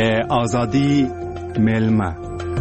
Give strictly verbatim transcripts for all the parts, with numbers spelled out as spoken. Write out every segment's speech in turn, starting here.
د آزادی میلمه.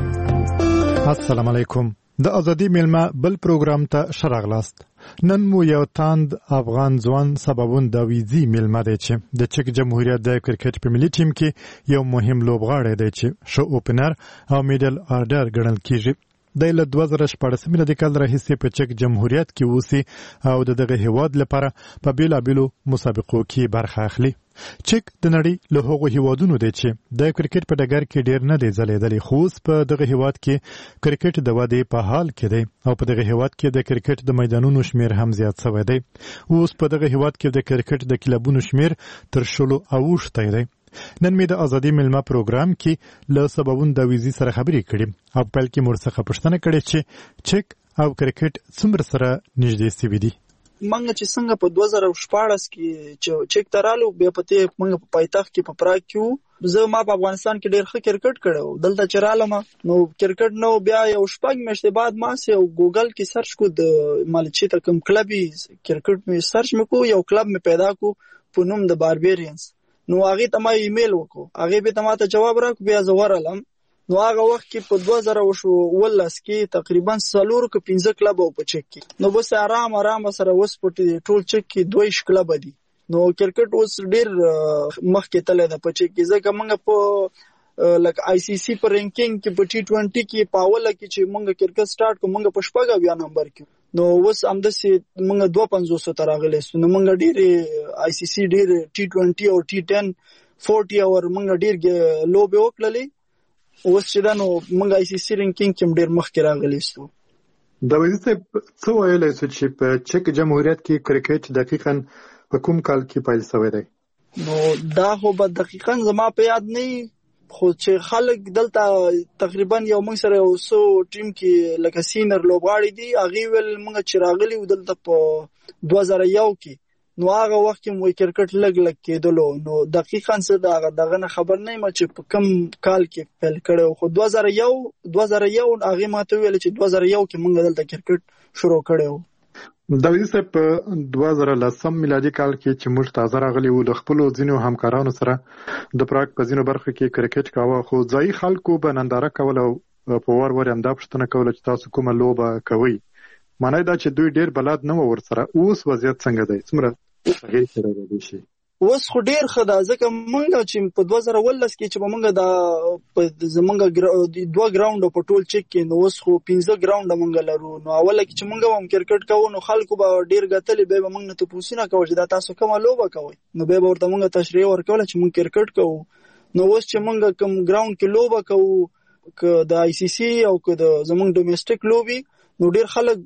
السلام علیکم. د آزادی میلمه بل پروګرام ته شراغلاست. نن مو یو تاند افغان ځوان سببون د ویزی میلمه دی چې د چک جمهوریت د کرکټ په ملي ټیم کې یو مهم لوبغاړی دی چې شو اوپنر او میډل آرډر ګڼل کیږي. د له دوه زره شپږ د کال راهیسې په چک جمهوریت کې اوسي او د دغه هیواد لپاره په بیلابیلو مسابقو کې برخه اخلي. چک د نړۍ له هغو هیوادونو دی چې د کرکټ په ډګر کې ډیر نه دی ځلیدلی، خو اوس په دغه هیواد کې کرکټ د ودې په حال کې دی او په دغه هیواد کې د کرکټ د میدانونو شمیر هم زیات شوی دی. اوس په دغه هیواد کې د کرکټ د کلبونو شمیر تر شلو اوښتی دی. نن مې د آزادی میلمه پروګرام کې له سببون د ویزي سره خبرې کړې او په کې مور څخه پوښتنه کړې چې چک او کرکټ څومره سره نږدې سوي دي. منګه چې څنګه په دوه زره شپږ کې چې چک ترالو بیا پته منګه په پایتخت کې په پراګ کې زه ما په افغانستان کې ډېر ښه کرکټ کړو. دلته چرالم نو کرکټ نو بیا یو شپږ میاشتې بعد ما سه ګوګل کې سرچ کو د مالچی ته کوم کلبي کرکټ مې سرچ مکو، یو کلب مې پیدا کو په نوم د باربیرینز. نو هغه ته ما ایمیل وکړو، هغه به ته ته جواب راکړ، بیا زه ورالم. نو هغه وخت کې په دوه زره ولس کې تقریبا څلور کې پنځه کلب او په چک کې نو بس آرام آرام سره وس پټ ټول چک کې دوه کلب دي. نو کرکټ اوس ډیر مخکې تللی ده په چک کې، ځکه موږ په لکه آی سی سی په رینکینګ کې په ټي ټوینټي کې په اوله کې چې موږ کرکټ سٹارټ کوو موږ په شپږ اویا نمبر کې، نو اوس همداسې موږ دوه پنځوس ته راغلی سو. نو موږ ډېرې آی سی سی ډېرې ټي ټوینټي او ټي ټن فورټي اور موږ ډېر لوبې وکړلې. اوس چې دا نو موږ آی سی سی رینکینګ کې ډېر مخکې راغلی سو. د ویزي صاحب څه ویلی سو چې په چک جمهوریت کې کرکټ دقیقاً په کوم کال کې پیل شوی دی؟ نو دا خو به دقیقاً زما په یاد نه وي، خو چې خلک دلته تقریبا یو موږ سره یو څو ټیم کې لکه سینر لوبغاړي دي، هغې ویل موږ چې راغلي وو دلته په دوه زره یو کې، نو هغه وخت کې مو کرکټ لږ لږ کېدلو. نو دقیقاً څه د دغه نه خبر نه یم چې په کوم کال کې پیل کړی، خو دوه زره یو دوه زره یو هغې ما ته وویل چې دوه زره یو کې موږ دلته کرکټ شروع کړی وو. د ویزي صاحب په دوه زره لسم میلادي کال کې چې موږ تازه راغلي وو، له خپلو ځینو همکارانو سره د پراګ په ځینو برخو کې کرکټ کاوه، خو ځایي خلکو به ننداره کوله او په وار وار همدا پوښتنه کوله چې تاسو کومه لوبه کوئ. معنی دا چې دوی ډېر بلد نه وو ورسره. اوس وضعیت څنګه دی؟ څومره تغیر شوی دی شي؟ اوس خو ډېر ښه ده، ځکه موږ چې په دوه زره ولس کې چې به موږ د زموږ دوه ګراونډه په ټول چک کې، نو اوس خو پنځه ګراونډه موږ لرو. نو اوله کې چې موږ هم کرکټ کوو نو خلکو به ډېر ګټلې، بیا به موږ نه تپوسونه کوه چې دا تاسو کومه لوبه کوئ، نو بیا به ورته موږ تشریح ورکوله چې موږ کرکټ کوو. نو اوس چې موږ کوم ګراوند کې لوبه کوو، که د آی سی سی او که د زموږ ډومیسټک لوبي، نو ډېر خلک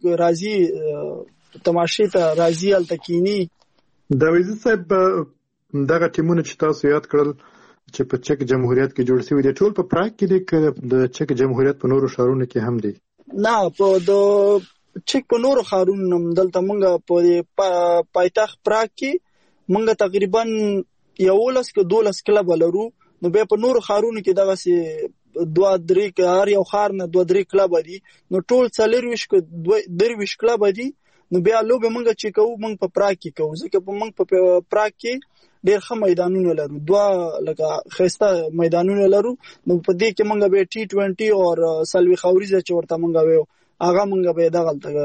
راځي تماشې ته راځي، هلته کینی. د ویزي صاحب دغه ټیمونه چې تاسو یاد کړل چې په چک جمهوریت کې جوړ شوي دي، ټول په پراګ کې دي که د چک جمهوریت په نورو ښارونو کې هم دي؟ نه، په د چک په نورو ښارونو هم دلته موږ په پایتخت پراګ کې موږ تقریبا یولس که دولس کلبه لرو. نو بیا په نورو ښارونو کې دغسې دوه درې هر یو ښار نه دوه درې کلبه دي، نو ټول څلرویشت که درویشت کلبه دي. نو بیا لوبې موږ چې کوو موږ په پراګ کې کوو، ځکه په موږ په پراګ کې ډېر ښه میدانونه لرو، دوه لکه ښایسته میدانونه لرو. نو په دې کې موږ به ټي ټوینټي او څلوېښت اوریزه چې ورته موږ وایو هغه موږ به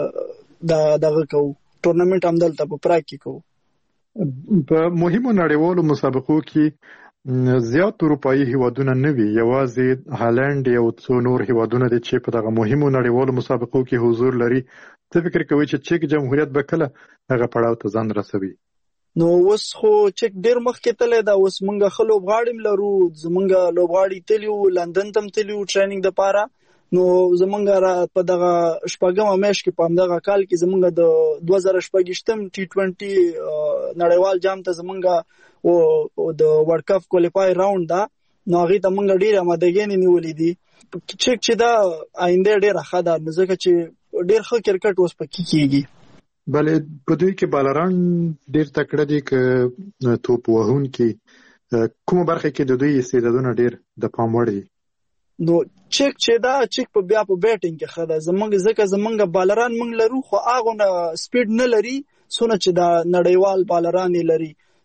دغلته دغه کوو، ټورنمنټ هم دلته په پراګ کې کوو. په مهمو نړیوالو مسابقو کې زیات اروپایي هیوادونه نه وي، یوازې هالند یو څو نور هیوادونه دي چې په دغه مهمو نړیوالو مسابقو کې حضور لري. څه فکر کوئ چې چک جمهوریت به کله هغه پړاو ته ځان رسوي؟ نو اوس خو چک ډېر مخکې تللی ده، اوس موږ ښه لوبغاړي هم لرو. زموږ لوبغاړي تلي وو لندن ته هم تلي وو ټریننګ دپاره. نو زموږ په دغه شپږمه میاشت کې په همدغه کال کې زموږ د دوه زره شپږویشتم ټي ټوینټي نړیوال جام ته زموږ د ورلډ کپ کوالیفای راوند ده، نو هغې ته موږ ډېرې امادګیانې نیولې دي. چک چې دا آینده ډېره ښه ده، نو ځکه چې ډېر ښه کرکټ اوس پکې کېږي. بلې په دوی کې بالران ډېر تکړه دي که توپ وهونکي؟ کومه برخه کې د دوی استعدادونه ډېر د پام وړ دي؟ نو چک چې دا چک په بیا په بیټینګ کې ښه ده، زموږ ځکه زموږ بالران موږ لرو، خو هغونه سپیډ نه لري څونه چې دا نړیوال بالران یې لري.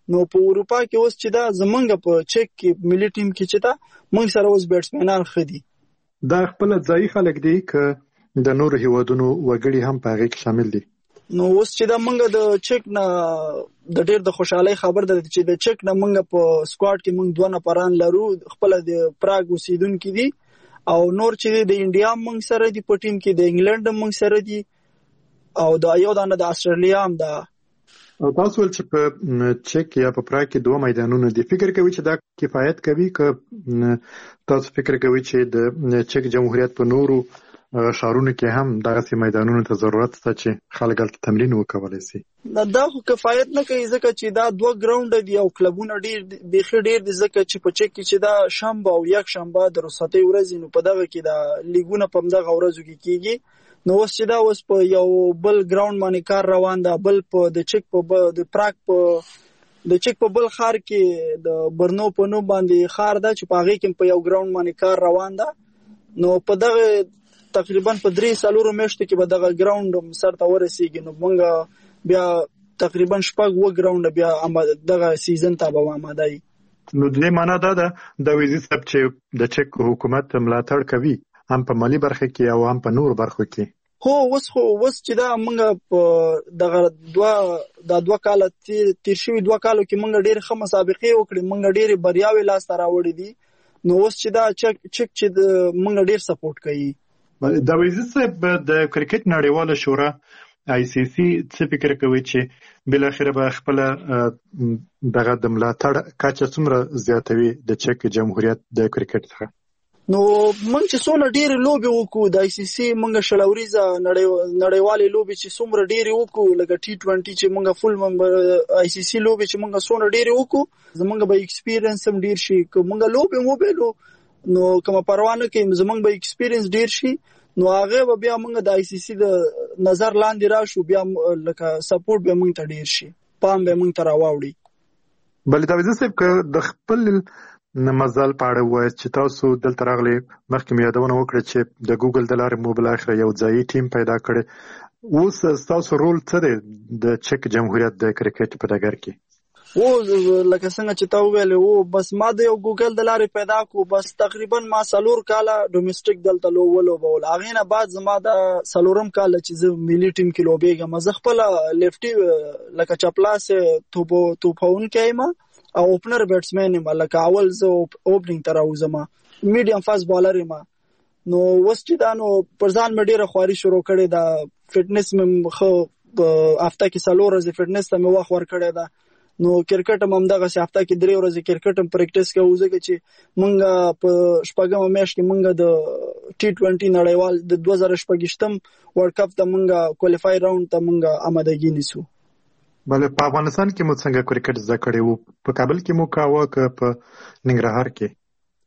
نو په اروپا کې اوس چې دا زمونږ په چک کې ملي ټیم کې چې دا موږ سره اوس بیټسمنان خدي دا خپل ځای خلک دي ک د نور هیوادونو وګړي هم په هغه کې شامل دي. نو اوس چې دا موږ د چک نه د ډېر د خوشحالي خبر ده چې د چک نه موږ په سکواډ کې موږ دوه نفران لرو خپل د پراګ اوسیدونکو دي او نور چې د انډیا موږ سره دي په ټیم کې د انګلند موږ سره دي او د یو دانه د استرالیا هم ده. او تاسو ول چې په چک یا په پراګ کې دوه میدانونه دي فکر کوي چې دا کفایت کوي ک تاسو فکر کوي چې د چک جمهوریت په نورو شهرونو کې هم دغه میدانونو ته ضرورت شته چې خلک هلته تمرین وکولای شي؟ دا خو کفایت نه کوي ځکه چې دا دوه ګراوند دي او کلبونه ډیر بیخي ډیر دي ځکه چې په چک کې چې دا شنبه او یک شنبه د رخصتۍ ورځې نو په دغه کې دا لیګونه په دغه ورځو کې کیږي نو اوس چې دا اوس په یو بل ګراوند باندې کار روان ده بل په د چک په د پراګ په د چک په بل خار کې د برنو په نو باندې خار ده چې په هغه کې په یو ګراوند باندې کار روان ده نو په دغه تقریبا په درې سالورو میاشتو کې به دغه ګراوند سر ته ورسیږي نو موږ بیا تقریبا شپږ و ګراوند بیا دغه سیزن ته به آماده یو. نو د دې معنا دا ده د ویزي سب چې د چک حکومت ملاتړ کوي هم په مالی برخه کې او هم په نور برخو کې. هو اوس خو اوس چې دا موږ په دغه دوه د دوه کال تیر شوي دوه کالو کې موږ ډېر ښه مسابقې وکړې موږ ډېرې بریاوې لاسته راوړې دي نو اوس چې دا چک چک چې موږ ډېر سپورټ کوي. د ویزي صاحب د کرکټ نړیواله شورا آی سی سی څه فکر کوي چې بل اخر به خپل دغه د ملاتړ کچه څومره زیاتوي د چک جمهوریت د کرکټ څخه؟ نو موږ چې څونه ډېرې لوبې وکړو د آی سی سی موږ شلوریزه نړیوالې لوبې چې څومره ډېرې وکړو لکه ټي ټوینټي چې موږ فل ممبر آی سی سی لوبې چې موږ څونه ډېرې وکړو زموږ به ایکسپیرینس هم ډېر شي که موږ لوبې موبایلو نو کومه پروا نه کوي زموږ به ایکسپیرینس ډېر شي نو هغه به بیا موږ د آی سی سی د نظر لاندې راشو بیا لکه سپورټ به موږ ته ډېر شي پام به موږ ته راوړي. بلې دا ویزه صاحب که د خپل مزل په اړه ووایاست چې تاسو دلته راغلي مخکې مې یادونه وکړه چې د ګوګل د لارې مو بالاخره یو ځایي ټیم پیدا کړی اوس ستاسو رول څه دی د چک جمهوریت د کرکټ په ډګر کې؟ او لکه څنګه چې تا ویل او بس ما د یو ګوګل د لارې پیدا کو بس تقریبا ما سلور کاله ډومېسټک دلته لو ولو بول هغه نه بعد زما د سلورم کاله چې زه ملي ټیم کې لوبېږم زه خپل لیفټي لکه چپلاس توپو توپون کېما او اوپنر بیټسمن یم لکه اول زه اوپننګ ته راوځم میډیم فاست بالر یم نو وس چې دا نو پر ځان مې ډېره خواري شروع کړې ده فټنس مې خو هفته کې څلور ورځې فټنس ته مې وخت ورکړی ده نو کرکټ هم دغه هفته کې درې ورځې کرکټ هم پریکټیس کوو ځکه چې مونږ په شپږمه میاشت کې مونږ د ټي ټوینټي نړیوال د دوه زره شپږشتم ورلد کپ ته مونږ کوالیفای راوند ته مونږ آمادګي نیسو. بله په افغانستان کې مو څنګه کرکټ زده کړی وو؟ په کابل کې مو کاوه که په ننګرهار کې؟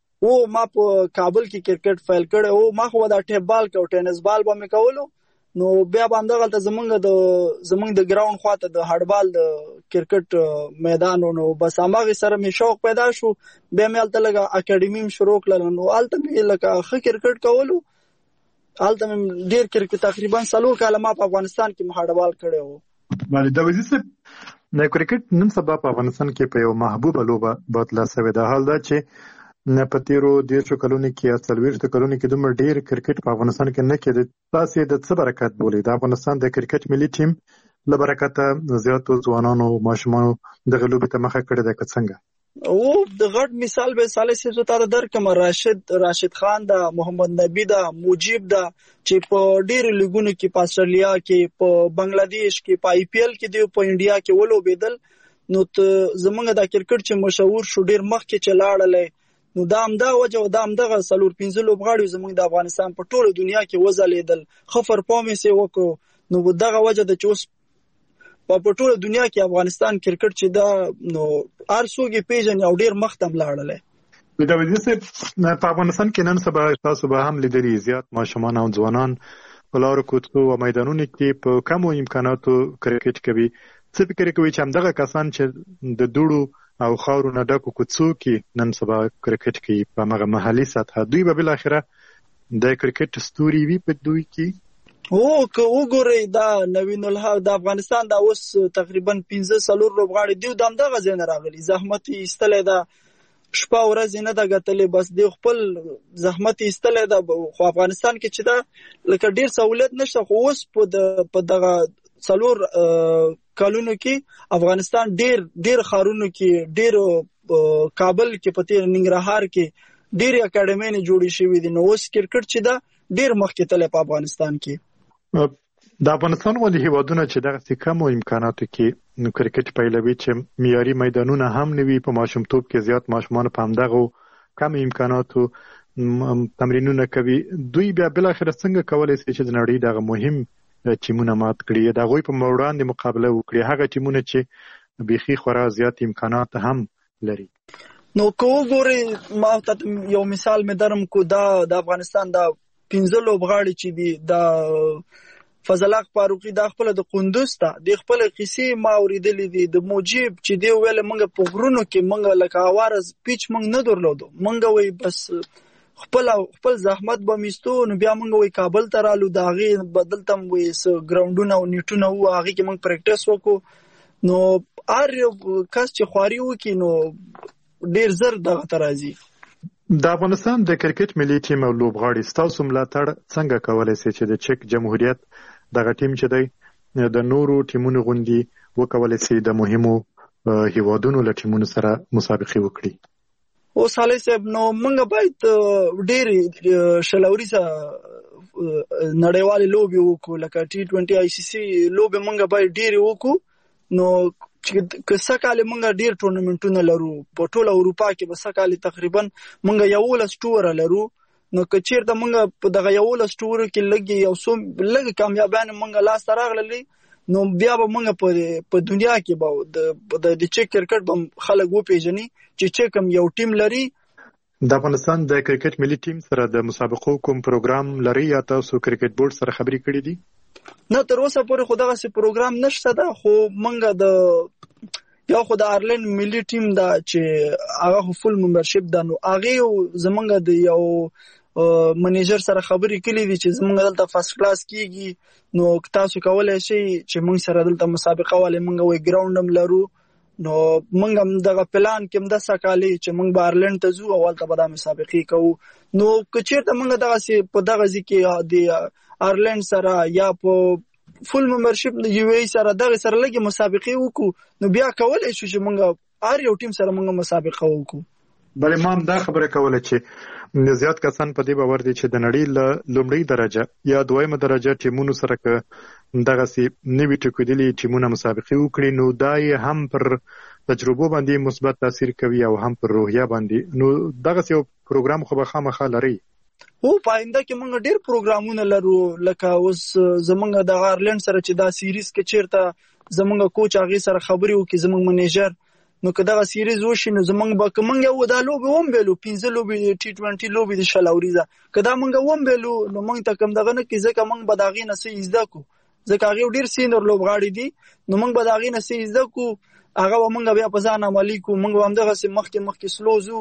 او ما په کابل کې کرکټ فایل کړی او ما خو دا ټیپ بال کو ټینس بال به مې کولو نو بیا باندې غلطه زمونږ د زمونږ د ګراوند خواته د هډبال د کرکټ میدان نو بس هغه سره مې شوق پیدا شو بیا مې الته لګه اکیډمي شروع کړل نو الته مې لکه ښه کرکټ کولو الته مې ډیر کرکټ تقریبا څلور کاله ما په افغانستان کې هډبال کړی وو. باندې د وزیر صاحب د کرکټ نن سبا په افغانستان کې په یو محبوبه لوبه بدله شوې ده حال دا چې نه په تیرو دیرشو کلونو کې یا څلوېښتو کلونو کې دومره ډېر کرکټ په افغانستان کې نه کېده تاسې د څه برکت بولئ د افغانستان د کرکټ ملي ټیم له برکته زیاتو ځوانانو ماشومانو دغه لوبې ته مخه کړې ده که څنګه؟ او د غټ مثال به صالح صاحب ته درکم راشد راشد خان دا محمد نبی دا مجيب دا چې په ډېر لیګونو کې په استرالیا کې په بنگلاديش کې په آی پی ایل کې دی په انډیا کې ولوبېدل نو زمونږ د کرکټ چې مشهور شو ډېر مخکې چې لاړل نو دا هم دا وجه او دا هم دغه څلور پنځه لوبغاړي زمونږ د افغانستان په ټوله دنیا کې وځلېدل خفر پامې سي وکړو نو دغه وجه د چوس په ټوله دنیا کې افغانستان کرکټ چې دا نو هر څوک پیژني او ډیر مختم لاړل. د وزیر صاحب په افغانستان کې نن سبا تاسو به هم لیدلي زیات ماشومان او ځوانان په لارو کوڅو او میدانونو کې په کمو امکاناتو کرکټ کوي. څه فکر کوي چې همدغه کسان چې د دوړو او خاورو نه ډکو کوڅو کې نن سبا کرکټ کوي په هغه محلي سطحه دوی به بالاخره د کرکټ ستوري وي په دوی کې؟ او که وګورئ دا نوین الحق د افغانستان دا اوس تقریبا پنځه څلور لوبغاړي دیو د همدغه ځای نه راغلي، زحمت یې ایستلی ده، شپه ورځ نه ده ګټلې، بس دی خپل زحمت یې ایستلی ده. خو افغانستان کې چې دا لکه ډېر سهولیت نشته، خو اوس په دغه څلور کلونو کې افغانستان ډېر ډېر ښارونو کې، ډېر کابل کې، په تېر ننګرهار کې ډېرې اکاډمۍ جوړې شوي دي. نو اوس کرکټ چې ده ډېر مخکې تللی په افغانستان کې. د افغانستان ولې هیوادونه چې دغسې کمو امکاناتو کې نو کرکټ پیلوي چې معیاري میدانونه هم نه وي، په ماشومتوب کې زیات ماشومان په همدغو کم امکاناتو تمرینونه کوي، دوی بیا بالاخره څنګه کولی شي چې د نړۍ دغه مهم ټیمونه مات کړي، د هغوی په وړاندې مقابله وکړي، هغه ټیمونه چې بیخي خورا زیات امکانات هم لري؟ نو که وګورئ، ما ته یو مثال مې درم کو، دا د افغانستان دا پنځه لوبغاړي چې دي، دا فضل حق فاروقي دا خپل د قندوز ته د خپل قصې ما اوریدلې دي، د موجب چې دی ویل موږ په غرونو کې موږ لکه اوارز پیچ موږ نه درلودو، موږ وای بس خپل خپل زحمت به میستو، نو بیا موږ وای کابل ته رالو، د هغې بدلته وای ګراوندونه او نیټونه وو، هغې کې موږ پریکټس وکړو. نو هر یو کس چې خواري وکړي نو ډېر زر دغه ته راځي. د افغانستان د کرکټ ملي ټیم او لوبغاړي ستاسو ملاتړ څنګه کولی شي چې د چک جمهوریت دغه ټیم چې دی د نورو ټیمونو غوندې وکولی شي د مهمو هیوادونو له ټیمونو سره مسابقې وکړي؟ اوس علي صاحب، نو موږ باید ډېرې شلوریزه نړیوالې لوبې وکړو، لکه ټي ټوینټي آی سی سی لوبې موږ باید ډېرې وکړو. نو که سکاله موږ ډیر ټورنمنټونه لرو په ټوله اروپا کې، به سکاله تقریبا موږ یولس ټور لرو. نو که چیرته موږ په دغه یولس ټور کې لګي یو څو لګ کامیابان موږ لاس راغلي، نو بیا به موږ په په دنیا کې به د د چک کرکټ به خلک وپیژني چې چکم یو ټیم لري. د افغانستان د کرکټ ملي ټیم سره د مسابقو کوم پروګرام لري یا تاسو کرکټ بورډ سره خبرې کړې دي؟ نه، تر اوسه پورې خو دغسې پروګرام نشته ده، خو موږ د یو خو د آیرلینډ ملي ټیم ده چې هغه خو فل ممبرشپ ده، نو هغې زموږ د یو منیجر سره خبرې کړي دي چې زموږ دلته فرست کلاس کېږي، نو تاسو کولی شئ چې موږ سره دلته مسابقه ولې موږ وایي ګراوند هم لرو. نو موږ هم دغه پلان کې هم داسې کالي چې موږ به آیرلینډ ته ځو او هلته به دا مسابقې کوو. نو که چېرته موږ دغسې په دغه ځای کې د آیرلینډ سره یا په فل ممبرشپ د یو ای سره دغه سره لګي مسابقې وکړو، نو بیا کولی شو چې موږ هر یو ټیم سره موږ مسابقه وکړو. بلې ما هم دا خبره کوله چې زیات کسان په دې باور دي چې د نړۍ له لومړۍ درجه یا دویمه درجه ټیمونو سره که دغسې نوي ټوکېدلي ټیمونه مسابقې وکړي، نو دا یې هم پر تجربو باندې مثبت تاثیر کوي او هم پر روحیه باندې. نو دغسې یو پروګرام خو به خامخا لرئ؟ هو، په آینده کې موږ ډېر پروګرامونه لرو، لکه اوس زموږ د آیرلینډ سره چې دا سیریز کې چېرته زموږ کوچ هغې سره خبرې وکړي، زموږ منیجر، نو که دغه سیریز وشي نو زموږ به که موږ یو دا لوبې ومبیلو، پنځه لوبې ټي ټوینټي لوبې د شل اوریزه، که دا موږ ومبیلو نو موږ ته کوم دغه نه کړي، ځکه موږ به د هغې نه څه زده کړو، ځکه هغې ډېر سینر لوبغاړي دي، نو موږ به د هغې نه څه زده کړو، هغه به موږ بیا په ځان عملي کړو، موږ به همدغسې مخکې مخکې سلو ځو.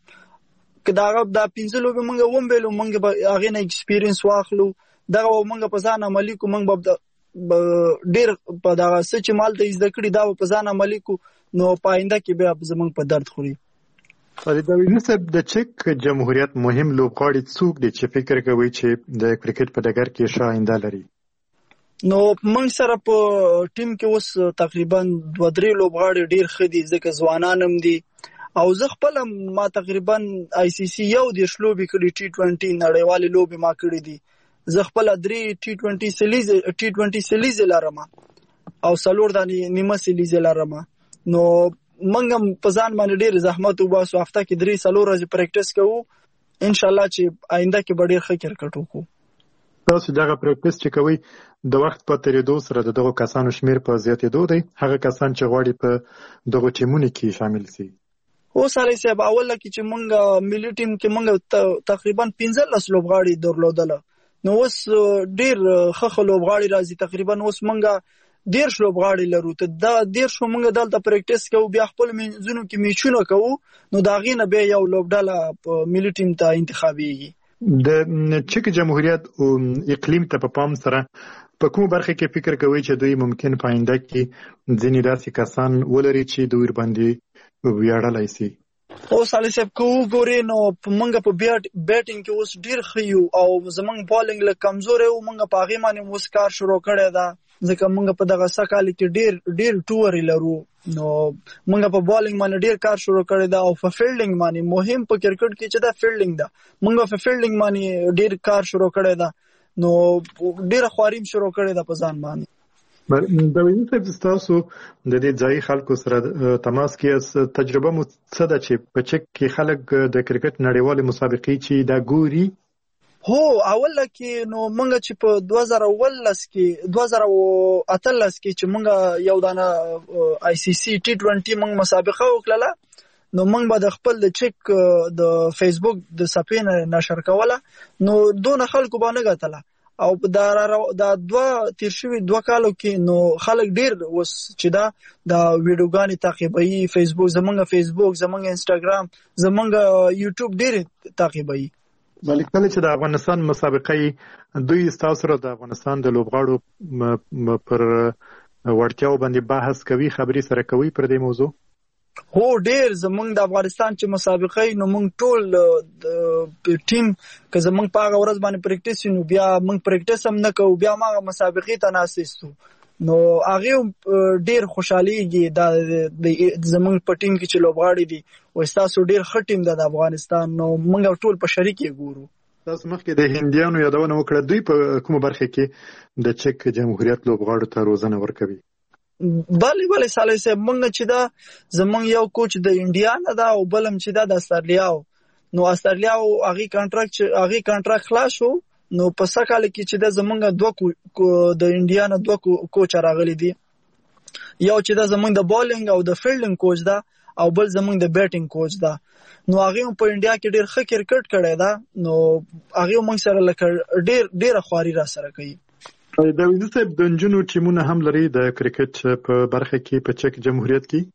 که دا هغه دا پنځه لوبې موږ ومبیلو، موږ به هغې نه ایکسپیرینس واخلو، دغه به موږ په ځان عملي کړو، موږ به ډېر په دغه څه چې ما هلته زده کړي دا به په ځان عملي کړو، نو په آینده کې بیا زموږ په درد خوري. خالد صاحب، د چک جمهوریت مهم لوبغاړي څوک دي چې فکر کوي چې د کرکټ په ډګر کې ښه آینده لري؟ نو موږ سره په ټیم کې اوس تقریبا دوه درې لوبغاړي ډېر ښه دي، ځکه ځوانان هم دي، او زه خپل ما تقریبا آی سی سی یو دېرش لوبې کړي، ټي ټوینټي نړیوالې لوبې ما کړي دي، زه خپل درې ټي ټوینټي سیلیزې ټي ټوینټي سیلیزې لرم او څلور دانې نیمه سیلیزې لرم. نو موږ هم په ځان باندې ډېر زحمت وباسو، هفته کې درې څلور ورځې پریکټس کوو، انشاءالله چې آینده کې به ډېر ښه کرکټ وکړو. تاسو دغه پریکټس چې کوئ د وخت په تېرېدو سره د دغو کسانو شمېر په زیاتېدو دی، هغه کسان چې غواړي په دغو ټیمونو کې شامل شي؟ اوس علي صاحب، اوله کې چې موږ ملي ټیم کې موږ تقریبا پنځلس لوبغاړي درلودله، نو اوس ډېر ښه ښه لوبغاړي راځي، تقریبا اوس موږ دېرش لوبغاړي لرو، ته دا دېرشو موږ دلته پریکټس کوو، بیا خپل منځونو کې میچونه کوو، نو د هغې نه بیا یو لوبډله په ملي ټیم ته انتخابېږي، د چک جمهوریت اقلیم ته په پام سره په کوم برخه کې فکر کوي چې دوی ممکن په آینده کې ځینې داسې کسان ولري چې دوی باندې ویاړلای شي؟ اوس علي صاحب کو ګورې نو موږ په بیټینګ کې اوس ډیر خيو او زمونږ بالینګ له کمزور او موږ په هغه باندې اوس کار شروع کړی دا ځکه موږ په دغه سکهال کې ډیر ډیر ټور لرو نو موږ په بالینګ باندې ډیر کار شروع کړی دا او په فیلډینګ باندې مهم په کرکټ کې چې دا فیلډینګ دا موږ په فیلډینګ باندې ډیر کار شروع کړی دا نو ډیر خواریم شروع کړی دا په ځان باندې. د ویني صاحب تاسو د دې ځای خلکو سره تماس کې تجربه مو څه ده چې په چک کې خلک د کرکټ نړیوالې مسابقې چې دا ګوري؟ هو اول کې نو موږ چې په دوه زره اوولس کې دوه زره اتلس کې چې موږ یو دانه آی سی سی ټي ټوئنټي موږ مسابقه وکړه نو موږ به د خپل د چک د فیسبوک د صفحې نشر کوله نو دون خلکو باندې غتله او دا دا دوه تیر شوی دوه کالو کې نو خلک ډیر وس چې دا د ویډیوګانی تعقیبوي فیسبوک زمونږ فیسبوک زمونږ انستګرام زمونږ یوټیوب ډیر تعقیبوي. بلکې کله چې د افغانستان مسابقې دوی تاسو سره د افغانستان د لوبغاړو پر وړتیاو باندې بحث کوي خبري سره کوي پر دې موضوع؟ هو ډیر زمونږ د افغانستان چې مسابقې نو موږ ټول ټیم که زمونږ په هغه ورځ باندې پریکټیس نو بیا موږ پریکټیس هم نه کوو بیا موږ مسابقې ته ناسېستو نو هغه ډیر خوشحاليږي دا زمونږ په ټیم کې چې لوبغاړي دي او تاسو ډیر ښه ټیم د افغانستان نو موږ ټول په شریک یې ګورو. تاسو مخکې د هندیانو یادونه وکړه دوی په کومه برخه کې د چک جمهوریت لوبغاړو ته روزنه ورکوي؟ بله بله سالی صاحب موږ چې دا زمونږ یو کوچ د انډیا نه دا او بلم چې دا د استرالیا نو استرالیا هغه کانټراکټ هغه کانټراکټ خلاص شو نو په سکهال کې چې دا زمونږ دوه د انډیا نه دوه کوچ راغلي دي یو چې دا زمونږ د بالینګ او د فیلډینګ کوچ دا او بل زمونږ د بیټینګ کوچ دا نو هغه په انډیا کې ډیر ښه کرکټ کړی دا نو هغه موږ سره لکه ډیر ډیر خواري را سره کوي. د ویني صاحب د نجونو ټیمونه هم لري د کرکټ په برخه کې په چک جمهوریت کې؟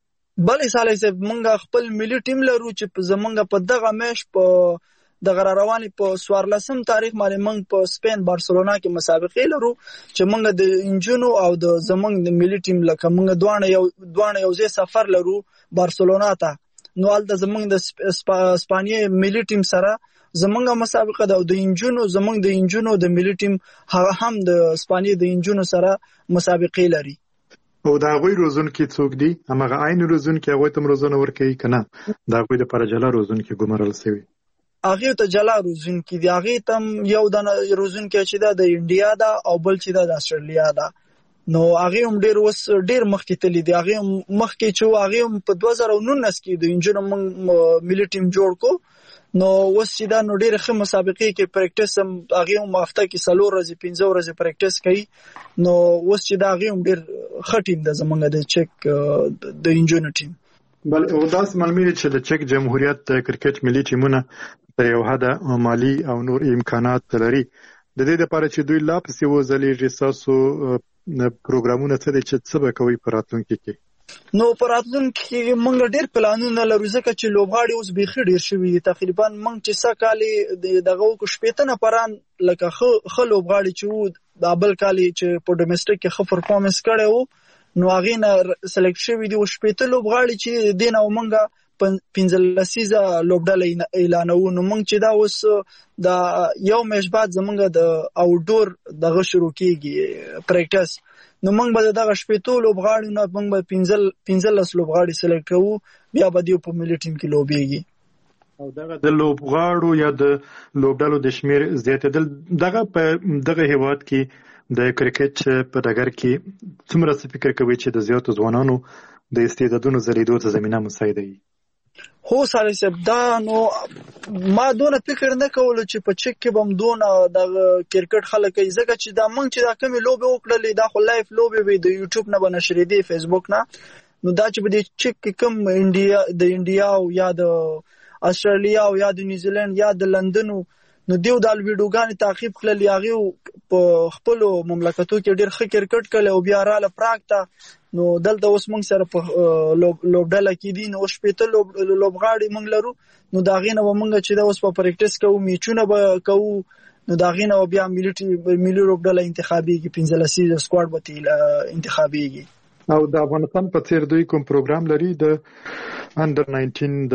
بله سالی صاحب موږ خپل ملي ټیم لرو چې زمونږ په دغه میش په دغه رواني په څوارلسم تاریخ باندې موږ په سپین بارسلونا کې مسابقې لرو چې موږ د انجونو او د زمونږ د ملي ټیم لکه موږ دوانه یو دوانه یو ځای سفر لرو بارسلونا ته نو هلته زمونږ د اسپانیې ملي ټیم سره زمونږ مسابقه ده او د انجونو زمونږ د انجونو د ملي ټیم هغه هم د اسپانیې د انجونو سره مسابقې لري. او دا غوي روزونکي څوک دي؟ همغه عین روزونکي هغه تم روزونه ورکوي کنه دا غوي د پرجلا روزونکي ګمرل سوي؟ هغه ته جلا روزونکي دی هغه تم یو د روزونکي چې دا د انډیا دا او بل چې دا د استرالیا دا نو هغه هم ډیر وس ډیر مخکې تللی دی هغه مخکې چې هغه په دوه زره نولس کې د انجونو ملي ټیم جوړ کو نو وس چې دا نو ډېر ښه مسابقې کې پریکټیس هم هغه هم هفته کې څلور ورځې پنځه ورځې پریکټیس کوي نو وس چې دا هغه هم ډېر ښه ټیم ده زمونږ د چک د انجونو ټیم. بل او داسې معلومه ده چې د چک جمهوریت د کرکټ ملي ټیمونه تر یو حده مالی او نور امکانات لري د دې لپاره چې دوی لا پسې وځلېږي تاسو پروګرامونه څه دي چې څه به کوي په راتلونکي کې؟ نو په راتلونکي کې موږ ډېر پلانونه لرو ځکه چې لوبغاړي اوس بیخي ډېر شوي دي تقریبا موږ چې څه کالې دغه وکړو شپېته نفران لکه ښه لوبغاړي چې وو دا بل کالې چې په ډومېسټک کې ښه پرفارمنس کړی وو نو هغې نه سلیکټ شوي دي او شپېته لوبغاړي چې دې نه موږ پنځه لسیزه لوبډله اعلانوو نو موږ چې دا اوس د یو میش بعد زموږ د آوټډور دغه شروع کېږي پریکټس نو موږ به دغه شپېتو لوبغاړو نه موږ به پنځلس لوبغاړي سلیکټ کوو بیا به دوی په ملي ټیم کې لوبېږي. او دغه د لوبغاړو یا د لوبډلو د شمېر زیاتېدل دغه په دغه هېواد کې د کرکټ په ډګر کې څومره څه فکر کوي چې د زیاتو ځوانانو د استعدادونو ځلېدو ته زمینه مساعده وي؟ هو سالی صاحب دا نو ما دونه فکر نه کولو چې په چک کې به هم دونه د کرکټ خلک کوي ځکه چې دا موږ چې دا کمې لوبې وکړلې دا خو لایف لوبې وي د یوټیوب نه به نشرېدې فیسبوک نه نو دا چې به د چک کې کم انډیا د انډیا او یا د استرالیا او یا د نیوزیلند یا د لندن نو دیو د ویډیوګانې تعقیب کړل هغه په خپل مملکتو کې ډېر ښه کرکټ کړل او بیا رااله پراګ ته نو دلته اوس موږ سره په لوبډاله کې دي نو شپېته لوبغاړي موږ لرو نو دا غینه و موږ چې دا اوس په پریکټیس کوو میچونه به کوو نو دا غینه و بیا ملي ملي لوبډاله انتخابيږي پنځه لسیزه سکواډ به انتخابيږي او د افغانستان په څیر دوی کوم پروګرام لري د انډر ناینټین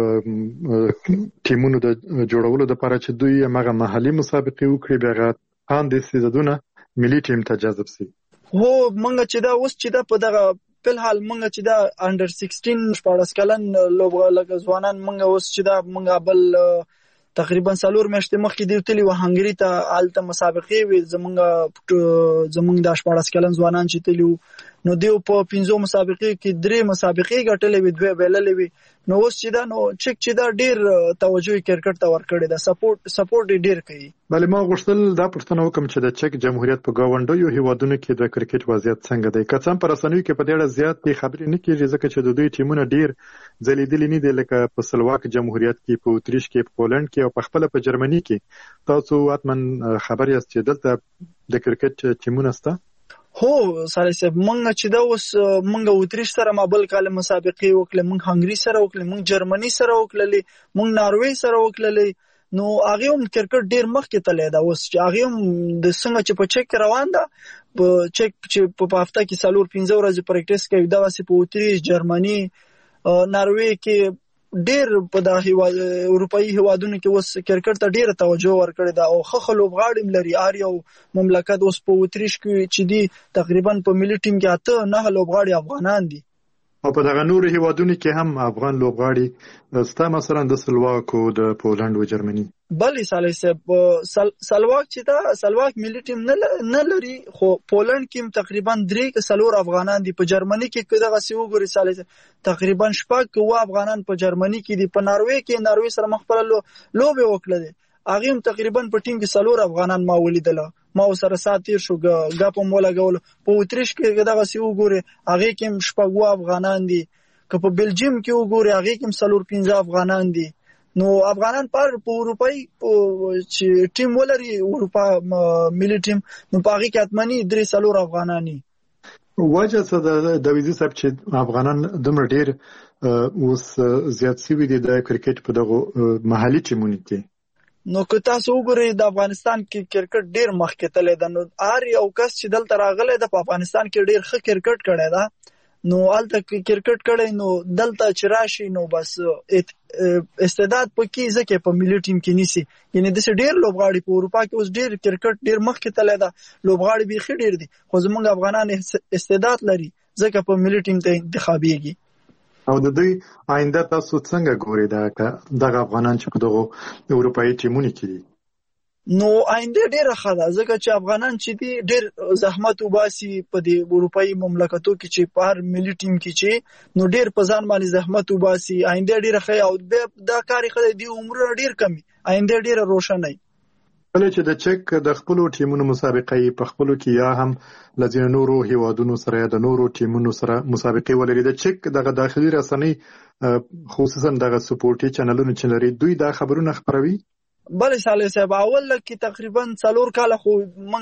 د ټیمونو د جوړولو لپاره چې دوی هغه محلي مسابقې وکړي بیا ان د سیزدونه ملي ټیم ته جذب شي هو مونږ چې دا اوس چې دا په دغه په حال مونږ چې دا انډر سیکسټین شپږ کلن لوبغاړي ځوانان مونږ اوس چې دا مونږ بل تقریبا څلور میاشتې مخکې دی تللی و هنګری ته آلته مسابقې وي زمونږ زمونږ د شپږ کلن ځوانان چې تللی نو دیو په پنځو مسابقې کې درې مسابقې ګټلې وي دوه بیللې وي نو اوس چې دا نو چک چې دا ډیر توجه کرکټ ته ورکړي دا سپورټ سپورټ ډیر کوي بل ما غوښتل دا پښتنه وکم چې د چک جمهوریت په گاونډیو هیوادونو کې د کرکټ وضعیت څنګه دی که څم پر رسنیو کې په ډېر زیات دي خبرې نه کیږي ځکه چې د دوی ټیمونه ډیر ځلیدلې نه دي لکه په سلواک جمهوریت کې په اتریش کې په پولند کې او په خپل په جرمني کې تاسو اتمن خبر یاست چې دلته د کرکټ ټیمونه سته هو سره سب مونږ چې دا اوس مونږ اتریش سره مابل کال مسابقې وکړه مونږ هنګری سره وکړه مونږ جرمني سره وکړه مونږ ناروې سره وکړه نو هغه هم کرکټ ډیر مخکې تللی دا اوس چې هغه هم د څنګه چې په چک روان ده په چک چې په هفته کې څلور پنځه ورځې پریکټیس کوي دا واسه په اتریش جرمني ناروې کې ډیر په د اروپאי هیوادونو کې اوس کرکټ ته ډیره توجه ورکړې ده او خخ لوبغاړي لري اریو مملکت اوس په اتریش کې چې دي تقریبا په ملي ټیم کې اته نه لوبغاړي افغانان دي او په دغه نور هیوادونو کې هم افغان لوبغاړي ستا مثلا د سلواک او د پولند او جرمني بلې سالي صاحب سلواک چې دا سلواک ملي ټیم نه لري خو پولند کې تقریبا درې څلور افغانان دي په جرمني کې دغه سی وګوري سالي تقریبا شپږ کو افغانان په جرمني کې دي په ناروې کې ناروې سره مخبل لوبه وکړه هغه هم تقریبا په ټیم کې څلور افغانان ما ولیدل ما سره ساتیر شو غاپم ولا غول په اتریش کې دغه سی وګوري هغه کې شپږ افغانان دي که په بلجیم کې وګوري هغه کې څلور پنځه افغانان دي نو افغانان پر په اروپאי چې ټیم ولري اروپا ملي ټیم نو پاږي کې اتمنی درې څلور افغانانی وجه څه د ویزي سب چې افغانان دومره ډیر اوس زیات سوي دي د کرکټ په دغه محلي ټیمونو کې نو که تاسو وګورئ د افغانستان کې کرکټ ډیر مخکې تللی ده نو هر یو کس چې دلته راغلی ده په افغانستان کې ډیر ښه کرکټ کړی ده نو هلته کرکټ کړی نو دلته چې راشي نو بس استعداد پکې ځکه په ملي ټیم کې نیسي یعنی داسې ډیر لوبغاړي په اروپا کې اوس ډیر کرکټ ډیر مخکې تللی ده لوبغاړي بیخي ډیر دي خو زموږ افغانان استعداد لري ځکه په ملي ټیم ته انتخابیږي او د دوی آینده تاسو څنګه ګورئ دا دغه افغانان چې په دغه اروپאי ټیمونو کې دي نو آینده ډیره ښه ده ځکه چې افغانان چې دي ډیر زحمت وباسي په دې اروپאי مملکتو کې چې په هر ملي ټیم کې چې نو ډیر په ځان باندې زحمت وباسي آینده ډیره ښه او دا کار ښه دی عمر ډیر کمی آینده ډیره روښانه کله چې د چک د خپل ټیمونو مسابقې په خپل کې یا هم لزین نورو هیوادونو سره د نورو ټیمونو سره مسابقې ولري د چک دغه داخلي رسنۍ خصوصا دغه سپورټي چینلونو چې لري دوی دا خبرونه خبروي بله صالح صاحب اول کې تقریبا څلور کاله خو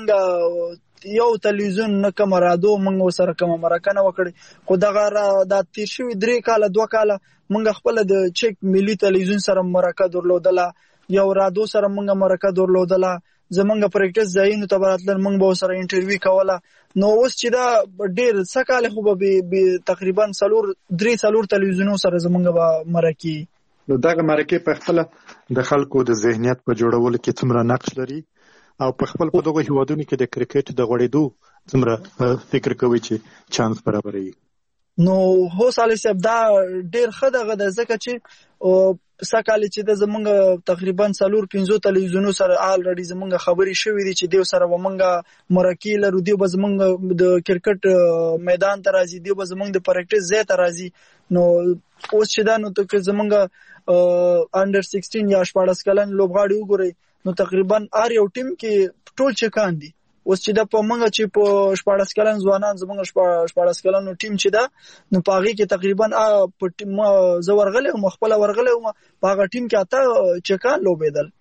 منګه یو تلویزیون نه کوم رادیو منګه سره کوم مرکه وکړي خو دغه د تیر شوی درې کاله دوه کاله منګه خپل د چک ملي تلویزیون سره مرکه درلودله یو رادیو سره منګه مرکه درلودله زمونږ پریکټیس ځایونو ته براتل منګه به سره انټرویو کوله نو اوس چې دا ډیر څه کاله خو به تقریبا څلور درې څلور تلویزیونو سره زمونږ به مرکه نو دغه مرکه په خپل د خلکو د ذهنیت په جوړولو کې څومره نقش لري او په خپل په دغه هیوادونو کې د کرکټ د غوړېدو څومره فکر کوي چې چانس برابري نو هو صالح صاحب دا ډیر ښه دغه د ځکه چې سکهاله چې د زمونږ تقریبا څلور پنځه تلویزیونو سره الریډي زمونږ خبرې شوې دي چې دیو سره ومنګه مرکه لرو دیو به زمونږ د کرکټ میدان ته راځي دیو به زمونږ د پریکټیس ځای ته راځي نو اوس چې دا نو ته زمونږ انډر سیکسټین یا شپږ کلن لوبغاړي وګورئ نو تقریبا هر یو ټیم کې ټول چکان دي اوس چې دا په منګه چې په شپږ کلن ځوانان زمونږ شپږ کلن ټیم چې دا نو پاغي کې تقریبا په ټیم زو ورغله او مخبل ورغله او پاغه ټیم کې اته چکان لوبېدل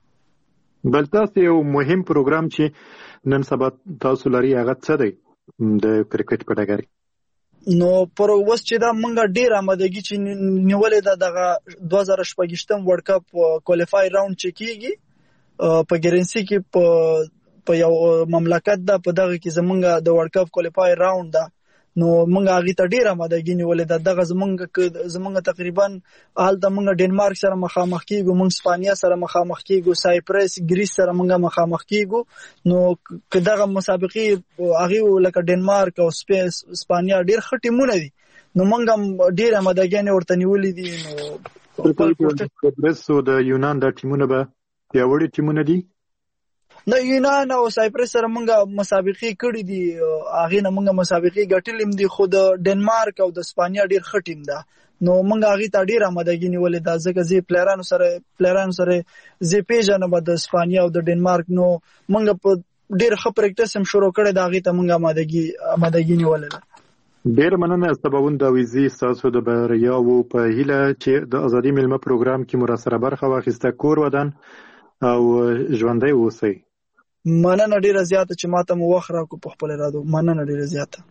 بل تاسو یو مهم پروګرام چې نن سبا تاسو لري هغه څه دی د کرکټ په ډګر نو پر اوس چې دا مونږه ډیر آمادګي چې نیولې ده دغه دوه زره شپږم ورلد کپ کوالیفای راوند چې کیږي په ګرنسي کې په په یو مملکت ده په دغه کې زمونږ د ورلد کپ کوالیفای راوند ده نو مونږ هغه ته ډیر آمادګي نیولې ده دغه زمونږ زمونږ تقریبا حالت مونږ ډنمارک سره مخامخ کیږو مونږ اسپانیا سره مخامخ کیږو سایپرس ګریس سره مونږ مخامخ کیږو نو که دغه مسابقې هغه لکه ډنمارک او اسپانیا ډیر ښه ټیمونه دي نو مونږ ډیر آمادګي ورته نیولې دي نو سایپرس او د یونان د ټیمونه به پیاوړي ټیمونه دي نه یونان او سایپرس سره مونږه مسابقې کړې دي هغه نه مونږه مسابقې ګټلې دي خو د ډنمارک او د اسپانیا ډیر ښه ټیم ده نو مونږ هغه ته ډیر آمادګي نیولې ده ځکه زی پلیرانو سره پلیرانو سره زی پیژنه به د اسپانیا او د ډنمارک نو مونږ په ډیر ښه پریکټیس هم شروع کړی دا هغه ته مونږه آمادګي آمادګي نیولې ده ډیر مننه سباوند داویزی تاسو د بریا او په هیله چې د ازادي ملمه پروګرام کې مراسله برخه واخیسته کور ودان او ژوندۍ اوسئ مننه ډیره زیاته چې ماته مو وخت راکو په خپل رادو مننه ډیره زیاته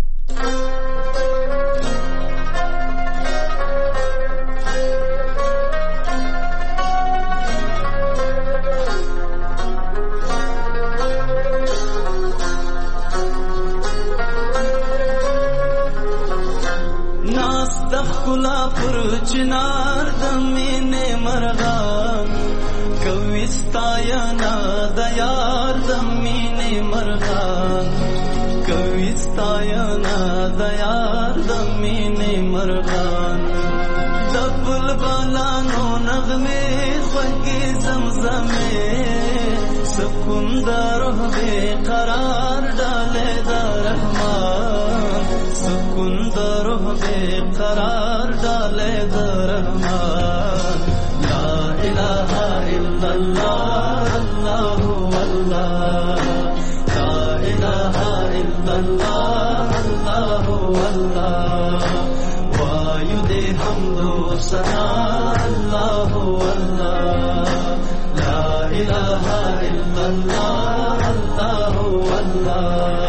ناس دخلا پر چنار دمین مرغان کويستاینا د یار دمین مرغان کويستاینا د یار دمین مرغان دبل بالانو نغمه خوږی زمزمه سکون د روح به قرار ډاله د رحمان سکون د روح به قرار ډاله د رحمان لا اله الا الله الله الله لا اله الا الله الله الله وایو دې حمد و ثنا الله الله لا اله الا الله الله الله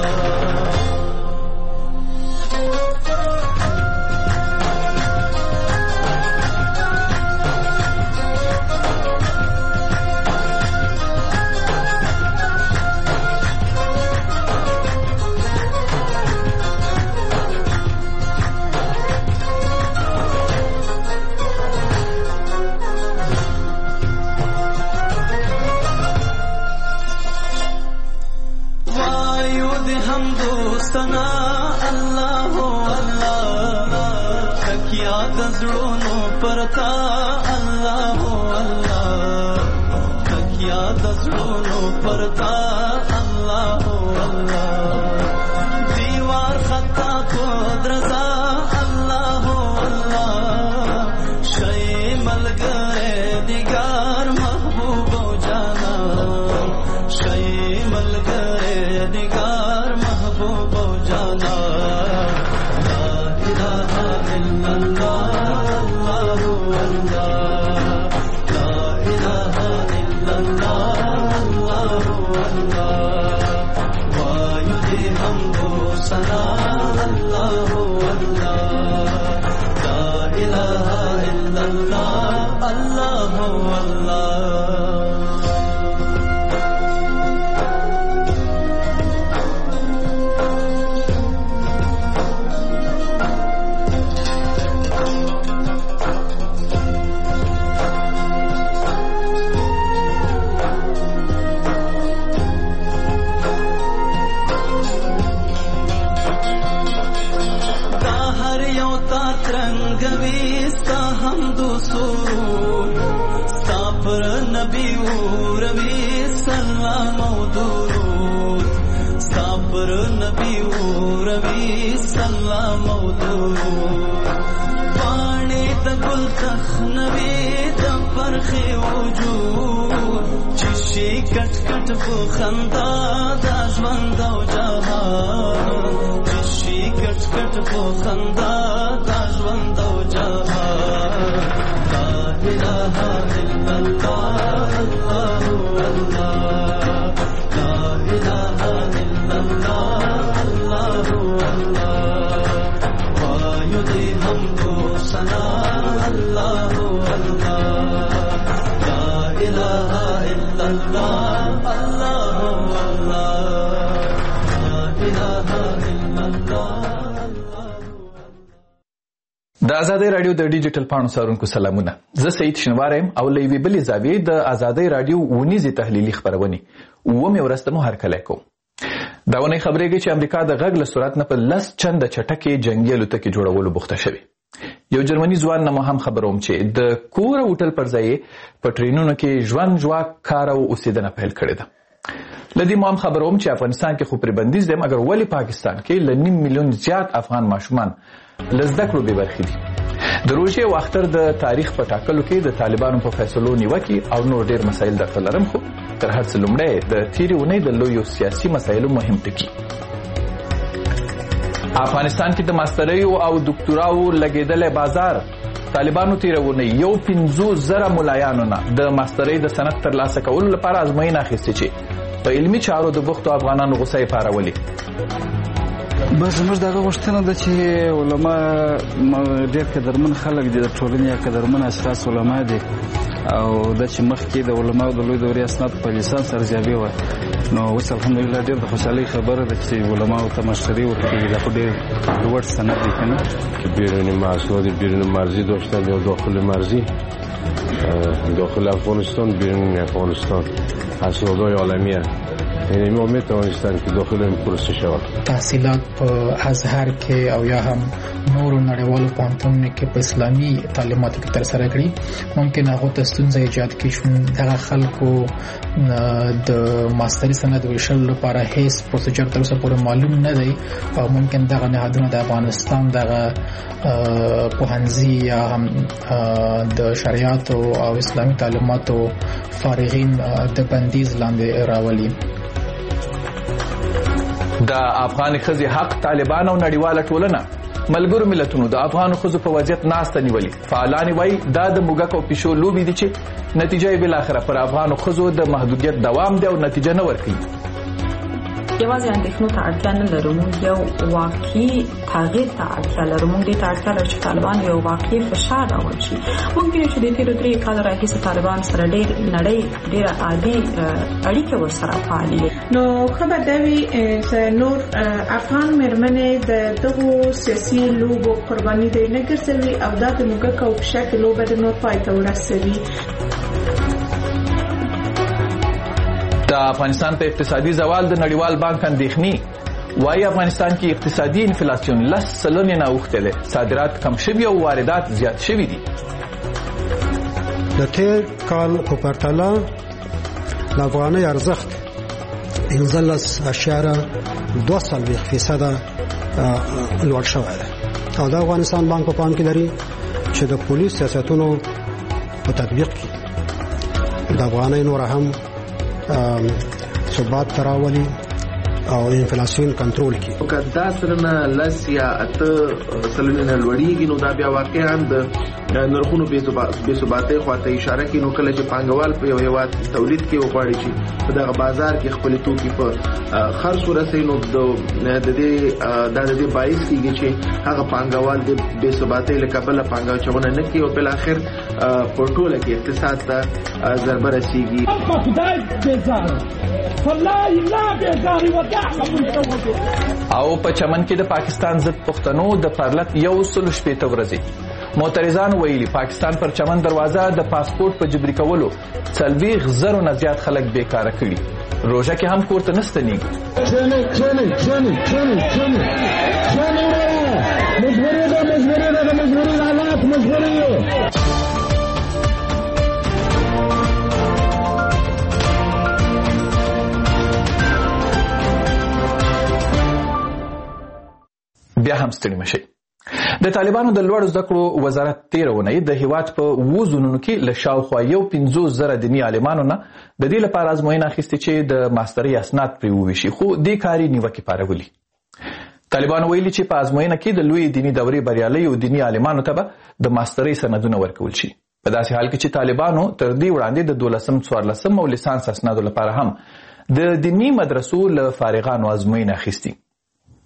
سنا الله الله تکیا دزړونو پرتا الله الله تکیا دزړونو پرتا الله الله دیوار خطا کو درزا الله الله شای ملګری دیګار محبوب او جانا شای ملګری دیګار محبوب او جانا لا اله الا الله الله الله لا اله الا الله الله الله وایو دې حمد و ثنا الله الله لا اله الا الله الله الله نبی و روی سلام و درود صبر نبی و روی سلام و درود پانی د گل تخنوی د پرخ وجود چشی کټ کټ په خندا د ژوند او جهان چشی کټ کټ په خندا د ژوند او جهان لا اله الا الله الله الله لا اله الا الله الله الله حمد و ثنا اللہ اللہ لا الہ الا اللہ اللہ اللہ لا الہ الا اللہ. د آزادۍ رادیو د ډیجیټل پاڼو څارونکو سلامونه. زه سعید شینوار یم او له یوې بلې زاویې د آزادۍ رادیو ونیزې تحلیلي خپرونې اوومې ورځ ته مو هرکلی کوم. دا ونې خبرېږي چې امریکا د غږ له سرعت نه په لس چنده چټکې جنګي الوتکې جوړولو بوخته شوې. یو جرمني ځوان نه مو هم خبروم چې د کور او هوټل پر ځای په ټرینونو کې ژوند ژواک کار او اوسېدنه پیل کړې ده. له دې مو هم خبروم چې افغانستان کې خو پرې بندیز دی، مګر ولې پاکستان کې له نیم میلیون زیات افغان ماشومان له زده کړو بې برخې دي. د روژې او اختر د تاریخ په ټاکلو کې د طالبانو په فیصلو نیوکې او نور ډېر مسایل درته لرم، خو تر هر څه لومړی د تېرې اونۍ د لویو سیاسي مسایلو مهم ټکي. افغانستان کې د ماستریو او دکتوراو لګېدلی بازار. طالبانو تېره اونۍ یو پنځوس زره ملایانو نه د ماسترۍ د سند ترلاسه کولو لپاره ازموینه اخیستې چې په علمي چارو د بوختو افغانانو غوسه یې پارولې. بس زموږ دغه غوښتنه ده چې علما ډېر قدرمن خلک دي، د ټولنې یا قدرمن اشخاص علما دي، او دا چې مخکې د علماو د لوی دورې اسناد په لیسانس ارزیابي وه، نو اوس الحمدلله ډېر د خوشحالۍ خبره ده چې علماو ته مشري ورکوي. دا خو ډېر لوړ سند دی که نه. بیرون مسنود بیرون مرزی داشتن یا داخل مرزی، داخل افغانستان بیرون افغانستان اسنادهای عالمیه، یعنی ما میتوانستن که داخل این پروسه شود. تحصیلات په ازهر کې او یا هم نورو نړیوالو پوهنتونونو کې په اسلامي تعلیماتو کې ترسره کړي، ممکن هغو ته ستونزه ایجاد کړي چې دغه خلکو د ماستري سند ویشلو لپاره هیڅ پروسیجر تر اوسه پورې معلوم نه دی، او ممکن دغه نهادونه د افغانستان دغه پوهنځي یا هم د شریعتو او اسلامي تعلیماتو فارغین د بندیز لاندې راولي. د افغان ښځې حق طالبان او نړیواله ټولنه ملګرو ملتونو د افغان ښځو په وضعیت ناسته نیولي. فعالان وایي دا د موږک او پیشو لوبې دي چې نتیجه یې بالاخره پر افغانو ښځو د محدودیت دوام دی او نتیجه نه ورکوي. یوازې اندېښنو ته اړتیا نه لرو، موږ یو واقعي تغییر ته اړتیا لرو. موږ دې ته اړتیا لرو چې طالبان یو واقعي فشار راوړي شي. موږ وینو چې د تېرو درې کالو راهیسې طالبان سره ډېر نړۍ ډېره عادي اړیکې ورسره فعالې دي. نو ښه به دا وي چې نور افغان مېرمنې د دغو سیاسي لوبو قرباني دې نه ګرځوي او دا د موږک او پشکې لوبه د نور پای ته ورسوي. د افغانستان په اقتصادي زوال د نړیوال بانک اندېښنې وايي افغانستان کې اقتصادي انفلاسیون لس سلنې نه اوښتی دی، صادرات کم شوي او واردات زیات شوي دي. د تېر کال په پرتله د افغانۍ ارزښت پنځلس اعشاریه دوه څلوېښت فیصده لوړ شوی دی، او د افغانستان بانک په پام کې لري چې د پولیس سیاستونو په تطبیق کې د افغانۍ نور هم ثبات تراولي او انفلاسیون کنټرول کی. که دا سرنه لس یا اته سلنه لوړیږي نو دا بیا واقعا د نرخونو بې ثباتۍ خواته اشاره کوي. نو کله چې پانګوال په یو هېواد تولید کې وغواړي چې په دغه بازار کې خپلې توکي په خرڅ ورسوي، نو د دې دا د دې باعث کېږي چې هغه پانګوال د بې ثباتۍ له کبله پانګه اچونه نه کوي او بالاخر په ټوله کې اقتصاد ته ضربه رسېږي. او په چمن کې د پاکستان ضد پښتنو د پرلط یو سلو شپېته ورځې معترضان ویلي پاکستان پر چمن دروازه د پاسپورت په جبري کولو څلوېښت زرو نه زیات خلک بیکاره کړي. روژه کې هم کور ته نه ستنېږي. بیا هم ستړي مشئ. د طالبانو د لوړو زده کړو وزارت تېره اونۍ د هېواد په اووه زونونو کې له شاوخوا یو پنځوس زره دیني عالمانو نه د دې لپاره ازموینه اخیستې چې د ماسترۍ اسناد پرې وویشي، خو دې کار یې نیوکې پارولي. طالبانو ویلي چې په ازموینه کې د لویې دیني دورې بریالیو دیني عالمانو ته به د ماسترۍ سندونه ورکول شي، په داسې حال کې چې طالبانو تر دې وړاندې د دولسم څوارلسم او لیسانس اسنادو لپاره هم د دیني مدرسو له فارغانو ازموینه اخیستې.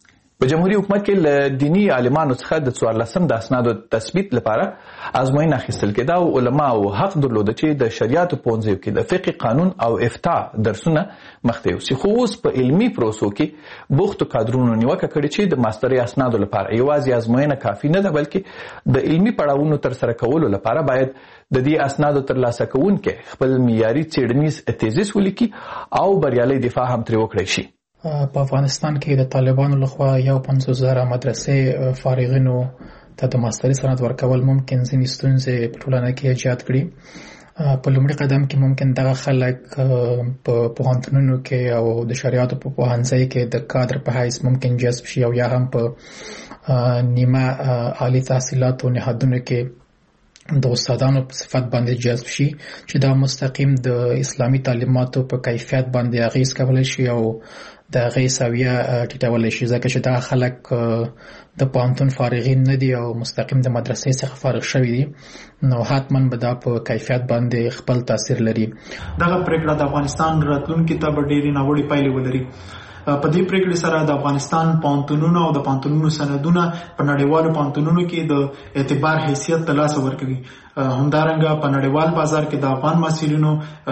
په جمهوریت حکومت کې له دینی عالمانو څخه د څوارلسم د اسنادو تثبیت لپاره ازموینه اخیستل کېده او علماو حق درلوده چې د شریعت پوهنځیو کې د فقه، قانون او افتا درسونه مخته یوسي. خو اوس په علمي پروسو کې بوختو کادرونو نیوکه کړې چې د ماسترۍ اسنادو لپاره یوازې ازموینه کافي نه ده، بلکې د علمي پړاوونو ترسره کولو لپاره باید د دې اسنادو ترلاسه کوونکي خپل معیاري څېړنیز تیزیس ولیکي او بریالي دفاع هم ترې وکړی شي. په افغانستان کې د طالبانو لخوا یو پنځوس زره مدرسې فارغینو ته د ماسترۍ سند ورکول ممکن ځینې ستونزې په ټولنه کې ایجاد کړي. په لومړي قدم کې ممکن دغه خلک په پوهنتونونو کې او د شریعتو په پوهنځي کې د کادر په حیث ممکن جذب شي او یا هم په نیمه عالی تحصیلاتو نهادونو کې د استادانو په صفت باندې جذب شي چې دا مستقیم د اسلامي تعلیماتو په کیفیت باندې اغیز کولی شي او د هغې سویه ټیټولی شي، ځکه چې دا خلک د پوهنتون فارغین نه دي او مستقیم د مدرسې څخه فارغ شوي دي، نو حتما به دا په کیفیت باندې خپل تاثیر لري. دغه پریکړه د افغانستان راتلونکي ته به ډېرې ناوړې پایلې ولري. په دې پریکړې سره د افغانستان پوهنتونونو او د پوهنتونونو سندونه په نړیوالو پوهنتونونو کې د اعتبار حیثیت ترلاسه ورکوي. همدارنګه په نړیوال بازار کې د افغان محصلینو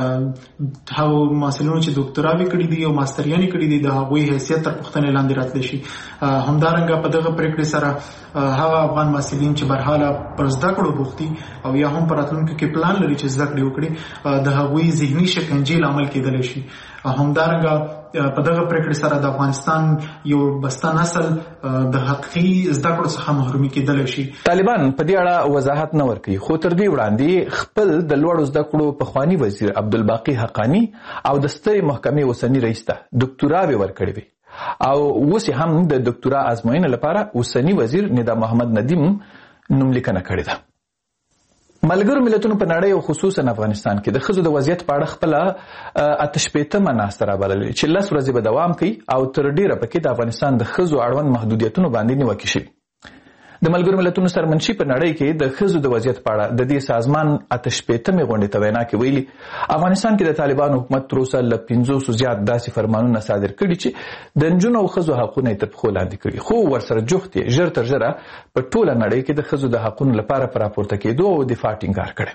هغو محصلینو چې ډاکټراوي کړي دي او ماستریانې کړي دي د هغوی حیثیت تر پوښتنې لاندې راتلی شي. همدارنګه په دغه پریکړې سره هغه افغان محصلین چې برحاله پر زده کړو بوخت دي او یا هم په راتلونکي کې پلان لري چې زده کړې وکړي، د هغوی ذهني شکنجې لامل کېدلی شي. همدارنګه په دغه پریکړې سره د افغانستان یو بسته نسل د حقیقي زده کړو څخه محرومي کېدلی شي. طالبان په دې اړه وضاحت نه ورکوي، خو تر دې وړاندې خپل د لوړو زده کړو پخواني وزیر عبدالباقي حقانی او د سترې محکمې اوسني رئیس ته ډاکټراوې ورکړې وې او اوس هم د ډاکټرا ازموینې لپاره اوسني وزیر ندا محمد ندیم نوملیکنه کړې ده. ملګرو ملتونو په نړۍ او خصوصا افغانستان کې د ښځو د وضعیت په اړه خپله اته شپېتمه ناسته رابللې چې لس ورځې به دوام کوي او تر ډېره پکې د افغانستان د ښځو اړوند محدودیتونو باندې نیوکې شوي. د ملګرو ملتونو سرمنشي په نړۍ کې د ښځو د وضعیت په اړه د دې سازمان اته شپېتمې غونډې ته وینا کې ویلي افغانستان کې د طالبانو حکومت تر اوسه له پنځوسو زیات داسې فرمانونه صادر کړي چې د نجونو او ښځو حقونه یې تر پښو لاندې کړي، خو ورسره جوخت یې ژر تر ژره په ټوله نړۍ کې د ښځو د حقونو لپاره په راپورته کېدو او دفاع ټینګار کړی.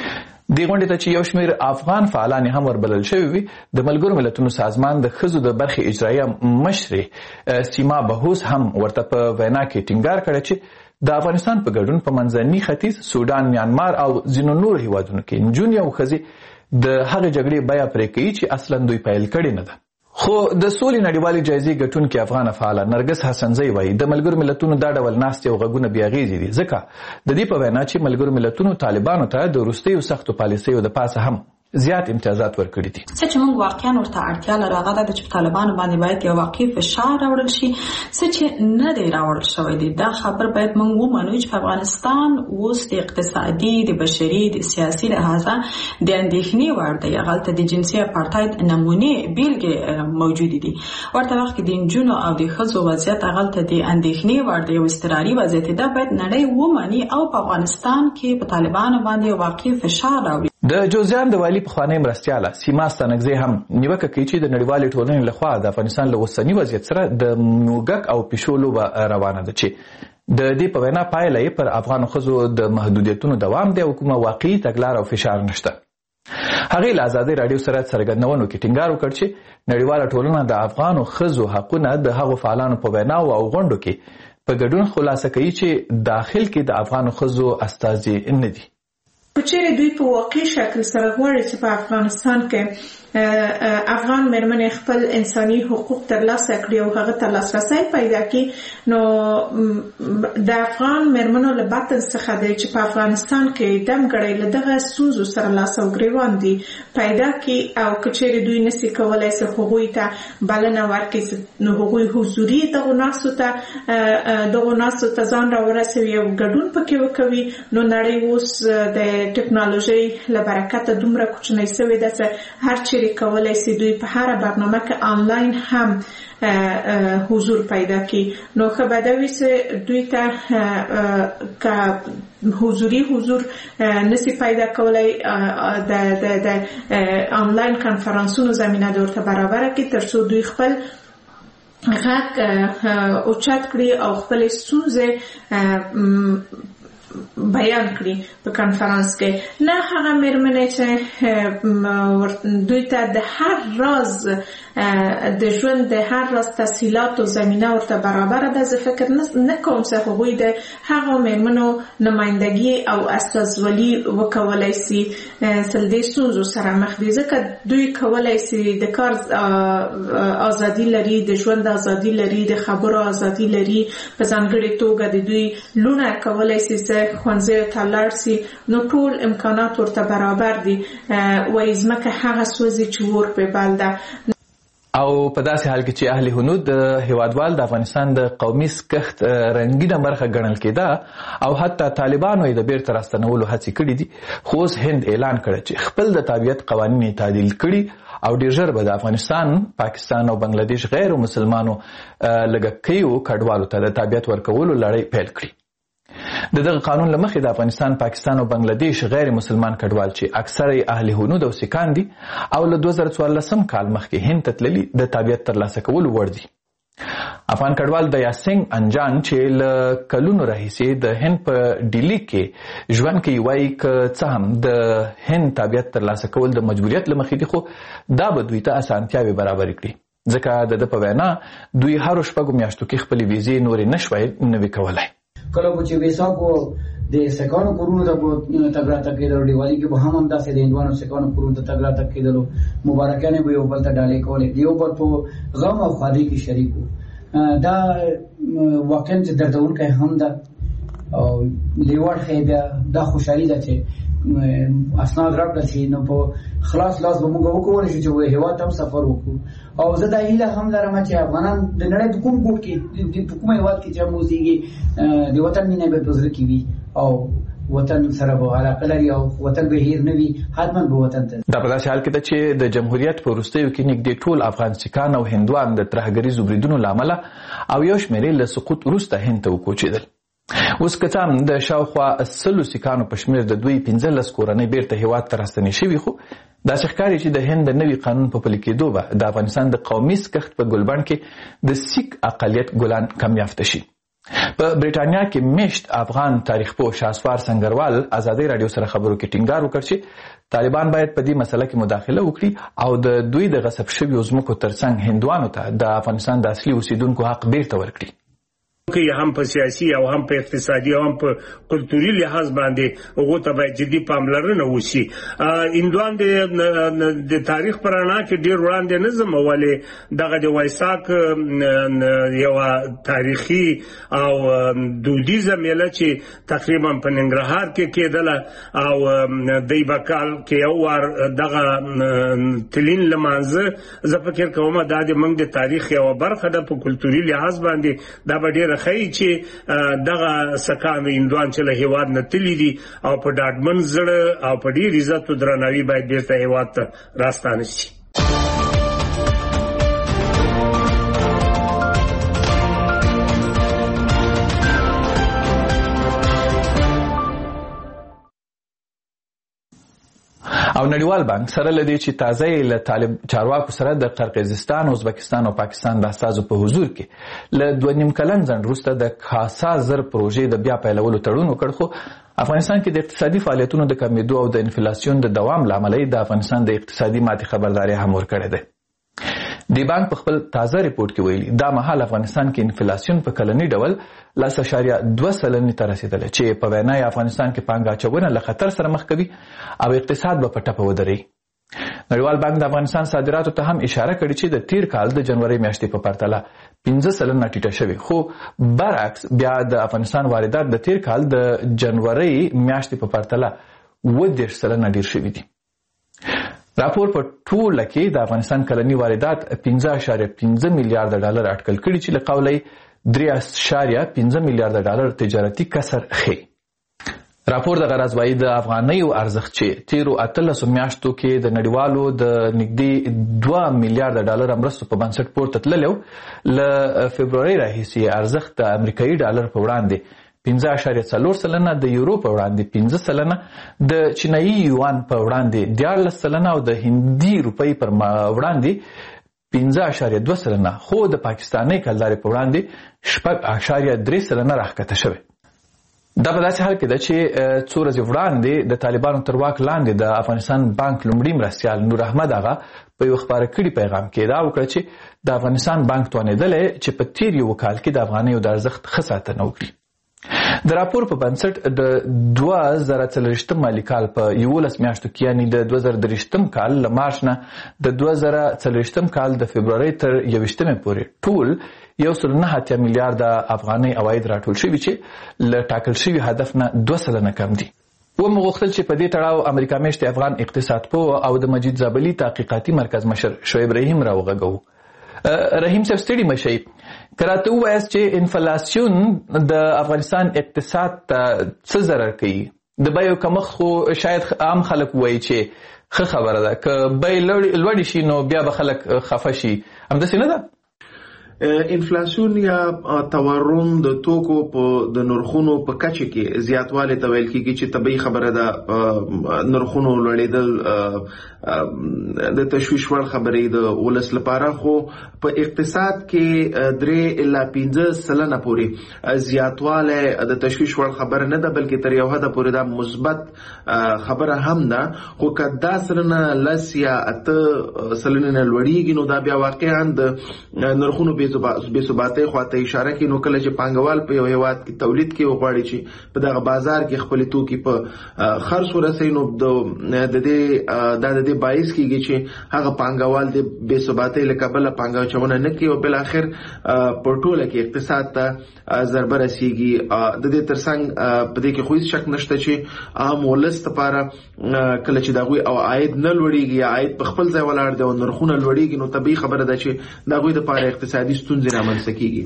دې غونډې ته چې یو شمېر افغان فعالان هم وربلل شوي وي، د ملګرو ملتونو سازمان د ښځو د برخې اجرایه مشرې سیما بهوس هم ورته په وینا کې ټینګار کړی چې د افغانستان په ګډون په منځني ختیځ، سودان، میانمار او ځینو نورو هیوادونو کې نجونې او ښځې د هغې جګړې بیه پرې کوي چې اصلا دوی پیل کړې نه ده. خو د سولې نړیوالې جایزې ګټونکې افغانه فعاله نرګس حسنزی وایي د ملګرو ملتونو دا ډول ناستې او غږونه بې اغېزې دي، ځکه د دې په وینا چې ملګرو ملتونو طالبانو ته د وروستیو سختو پالیسیو د پاسه هم زیات امتیازات ورکړي دي. څه چې موږ واقعا ورته اړتیا لرو هغه دا چې په طالبانو باندې باید یو واقعي فشار راوړل شي، څه چې نه دی راوړل شوی دی. دا خبر باید موږ ومنو چې په افغانستان اوس د اقتصادي، د بشري، د سیاسي لحاظه د اندېښنې وړ دی. هلته د جنسي اپارټاید نمونې بیلګې موجودې دي. ورته وخت کې د نجونو او د ښځو وضعیت هلته د اندېښنې وړ دی، یو اضطراري وضعیت. دا باید نړۍ ومني او په افغانستان کې په طالبانو باندې واقعي فشار راوړي. د جوزجان د والي پخوانۍ مرستیاله سیما ستانکزی هم نیوکه کوي چې د نړیوالې ټولنې لخوا د افغانستان له اوسني وضعیت سره د موږک او پیشو لوبه روانه ده چې د دې په وینا پایله یې پر افغانو ښځو د محدودیتونو دوام دی او کومه واقعي تګلاره او فشار نشته. هغې له ازادۍ راډیو سره څرګندونو کې ټینګار وکړ چې نړیواله ټولنه د افغانو ښځو حقونه د هغو فعالانو په ویناو او غونډو کې په ګډون خلاصه کوي چې داخل کې د افغانو ښځو استازي نه دي. چیرې دوی په واقعي شکل سره غواړي چې په افغانستان کې افغان مېرمنې خپل انساني حقوق ترلاسه کړي او هغه ته لاسرسی پیدا کړي، نو د افغان مېرمنو له باطن څخه دی چې په افغانستان کې دمګړی له دغه ستونزو سره لاس او ګریوان دي پیدا کړي او که چیرې دوی نسي کولی چې هغوی ته بلنه ورکړي، نو هغوی حضوري دغو ناستو ته دغو ناستو ته ځان راورسوي او ګډون پکې وکوي. نو نړۍ اوس د ټکنالوژۍ له برکته دومره کوچنۍ سوې ده چې هر چیرې کولای شي دوی په هر برنامه کې آنلاین هم حضور پیدا کړي. نو ښه به دا وي چې دوی ته که حضوري حضور نسی پیدا کولای د آنلاین کنفرانسونو زمینه د ورته برابره کړي تر څو دوی خپل غږ اوچت کړي او خپل ستونزې بیان کړي په کانفرنس کې. نه هغه مېرمنې چې دوی ته د هر راز د ژوند د هر راز تسهیلات او زمینه ورته برابره ده، زه فکر نه کوم چې هغوی د هغو مېرمنو نمایندګي او استازولي وکولای شي تل دې ستونزو سره مخ دي، ځکه دوی کولای شي د کار ازادي لري، د ژوند ازادي لري، د خبرو ازادي لري. په ځانګړې توګه د دوی لونه کولای شي چې ښوونځیو ته لاړ شي، نو ټول امکانات ورته برابر دي. وایي ځمکه هغه سوځي چې اور پرې بل ده. او په داسې حال کې چې اهل هنود د هیوادوال د افغانستان د قومي کښت رنګینه برخه ګڼل کېده او حتی طالبانو یې د بیرته راستنولو هڅې کړې دي، خو اوس هند اعلان کړی چې خپل د تابعیت قوانین یې تعدیل کړي او ډېر ژر به د افغانستان، پاکستان او بنگلادیش غیر مسلمانو لږکیو کډوالو ته د تابعیت ورکولو لړۍ پیل کړي. د دغه قانون له مخې د افغانستان، پاکستان او بنگلادیش غیر مسلمان کډوال چې اکثر اهل هنود او سیکان دي او له دوه زره څوارلسم کال مخکې هند ته تللي د تابعیت ترلاسه کولو وړ دي. افغان کډوال د یاسنګ انجان چې له کلونو راهیسې د هند په ډیلي کې ژوند کوي وایي که څه هم د هند تابعیت ترلاسه کول د مجبوریت له مخې دي، خو دا به دوی ته اسانتیاوې برابرې کړي، ځکه د ده په وینا دوی هرو شپږو میاشتو کې خپلې ویزې نورې نشوای نوې کولی. کله چې ویسا کو د سکانو کورونو ته تګ راتګ کېدلو، دیوالي کې به هم همداسې د هندوانو سکانو کورونو ته تګ راتګ کېدلو، مبارکانې به یو بل ته ډالۍ کولې، د یو بل په غم او ښادۍ کې شریک وو. دا واقعا چې دردونکی هم ده او لیوړ ښیي بیا دا خوشحالي ده چې اسناد راکړل شي، نو په خلاص لاس به موږ وکولی شو چې هېواد ته هم سفر وکړو. او زه دا هیله هم لرم چې افغانان د نړۍ په کوم ګوټ کې په کوم هېواد کې چې هم اوسېږي د وطن مینه به په زړه کې وي او وطن سره به علاقه لري او وطن به هیر نه وي، حتما به وطن ته. دا په داسې حال کې ده چې د جمهوریت په وروستیو کې نږدې ټول افغان سیکان او هندوان د ترهګریزو بریدونو له امله او یو شمېرې له سقوط وروسته هند ته وکوچېدل. اوس که څه هم د شاوخوا سلو سیکانو په شمېر د دوی پنځلس کورنۍ بیرته هېواد ته راستنې شوي، خو داسې ښکاري چې د هند د نوي قانون په پلي کېدو به د افغانستان د قومي کښت په ګلبڼ کې د سیک اقلیت ګلان کم یافته شي. په بریټانیا کې میشت افغان تاریخ پوه شاسوار سنگروال ازادۍ راډیو سره خبرو کې ټینګار وکړ چې طالبان باید په دې مسله کې مداخله وکړي او د دوی د غصب شویو ځمکو ترڅنګ هندوانو ته د افغانستان د اصلي اوسیدونکو حق بیرته ورکړي. که هم په سیاسي او هم په اقتصادي او هم په کلتوري لحاظ باندې هغو ته باید جدي پاملرنه وشي. هندوان د تاریخ په رڼا کې ډېر وړاندې نه ځم، ولې دغه د وایساک یوه تاریخي او دودیزه میله چې تقریبا په ننګرهار کې کېدله او دی به کال کې یو وار دغه تلین لمانځه، زه فکر کوم دا د موږ د تاریخ یوه برخه ده. په کلتوري لحاظ باندې دا به ډېره خی چې دغه سکان هندوان چې له هېواد نه تللي دي او په ډاډمن زړه او په ډېر عزت او درناوي باید بېرته هېواد ته راستانه شي. او نړیوال بانک سره لدی چې تازه له طالب چارواکو سره د قرقیزستان، ازبکستان او پاکستان د استازو په حضور کې له دوه نیم کلن ځنډ وروسته د کاسا زر پروژې د بیا پیلولو تړون وکړ، خو افغانستان کې د اقتصادي فعالیتونو د کمیدو او د انفلاسیون د دوام له امله د افغانستان د اقتصادي ماتې خبرداری هم ورکړې ده. دی بانک په خپل تازه ریپورت کې ویلي دا مهال افغانستان کې انفلاسیون په کلني ډول لس اعشاریه دوه سلنې ته رسېدلی چې په وینا یې افغانستان کې پانګه اچونه له خطر سره مخ کوي او اقتصاد به په ټپه ودرېږي. نړیوال بانک د افغانستان صادراتو ته هم اشاره کړې چې د تیر کال د جنوري میاشتې په پرتله پنځه سلنه ټیټه شوې، خو برعکس بیا د افغانستان واردات د تیر کال د جنوري میاشتې په پرتله اووه دېرش سلنه ډېر شوي دي. راپور په ټوله کې د افغانستان کلني واردات پنځه اعشاریه پنځه میلیارډ ډالر اټکل کړي چې له قوله یې درې اعشاریه پنځه میلیارډ ډالر تجارتي کسر ښیي. راپور د غرض وایي د افغانیو ارزښت چې تیرو اتلسو میاشتو کې د نړیوالو د نږدې دوه میلیارډ ډالر مرستو په بنسټ پورته تللی و، له فبرورۍ راهیسې ارزښت د امریکایي ډالر په وړاندې پنځه اعشاریه څلور سلنه، د یورو په وړاندې پنځه سلنه، د چینایي یوان په وړاندې دیارلس سلنه او د هندي روپۍ پر وړاندې پنځه اعشاریه دوه سلنه خو د پاکستاني کلدارې په وړاندې شپږ اعشاریه درې سلنه راښکته شوی. دا په داسې حال کې ده چې څو ورځې وړاندې د طالبانو تر واک لاندې د افغانستان بانک لومړي مرستیال نور احمد اغا په یو خبره کړي پیغام کې دا وکړه چې د افغانستان بانک توانېدلی چې په تیر یو کال کې د افغانیو د ارزښت ښه ساتنه وکړي. د راپور په بنسټ د دوه زره څلوېښتم مالي کال په یولس میاشتو کې یعنې د دوه زره دېرشتم کال له مارچ نه د دوه زره څلوېښتم کال د فبرورۍ تر یوویشتمې پورې ټول یو سل نه اتیا میلیارډه افغانۍ عواید راټول شوي چې له ټاکل شوي هدف نه دوه سلنه کم دي. ومو غوښتل چې په دې تړاو امریکا میشتې افغان اقتصاد پوه او د مجید زابلي تحقیقاتي مرکز مشر شعیب رحیم راوغږوو. رحیم صاحب ستړي مشئ، که راته ووایاست چې انفلاسیون د افغانستان اقتصاد ته څه ضرر کوي؟ د بیو کمښت خو شاید عام خلک ووایي چې ښه خبره ده، که بیې لوړې شي نو بیا به خلک خفه شي، همداسې نه ده؟ انفلاسیون یا تورم د توکو په د نرخونو په کچه کې زیاتوالی ته ویل کېږي چې طبیعي خبره ده. نرخونو لوړېدل د تشویش وړ خبرې د ولس لپاره، خو په اقتصاد کې درې الا پنځه سلنه پورې زیاتوالی د تشویش وړ خبره نه ده، بلکې تر یو حده پورې دا مثبت خبره هم ده. خو که دا سلنه لس یا اته سلنې نه لوړېږي نو دا بیا واقعا د نرخونو بې ثباتۍ خواته اشاره کوي. نو کله چې پانګوال په یو هیواد کې تولید کې وغواړي چې په دغه بازار کې خپل توکي په خرڅ ورسوي نو د دې دا د دې باعث کېږي چې هغه پانګوال د بې ثباتۍ له کبله پانګه اچونه نه کوي او بالاخر په ټوله کې اقتصاد ته ضربه رسېږي. د دې ترڅنګ په دې کې خو هېڅ شک نشته چې عام ولس لپاره کله چې د هغوی او عاید نه لوړېږي یا عاید په خپل ځای ولاړ دی او نرخونه لوړېږي نو طبیعي خبره ده چې د هغوی دپاره اقتصادي ستونزې رامنځته کېږي.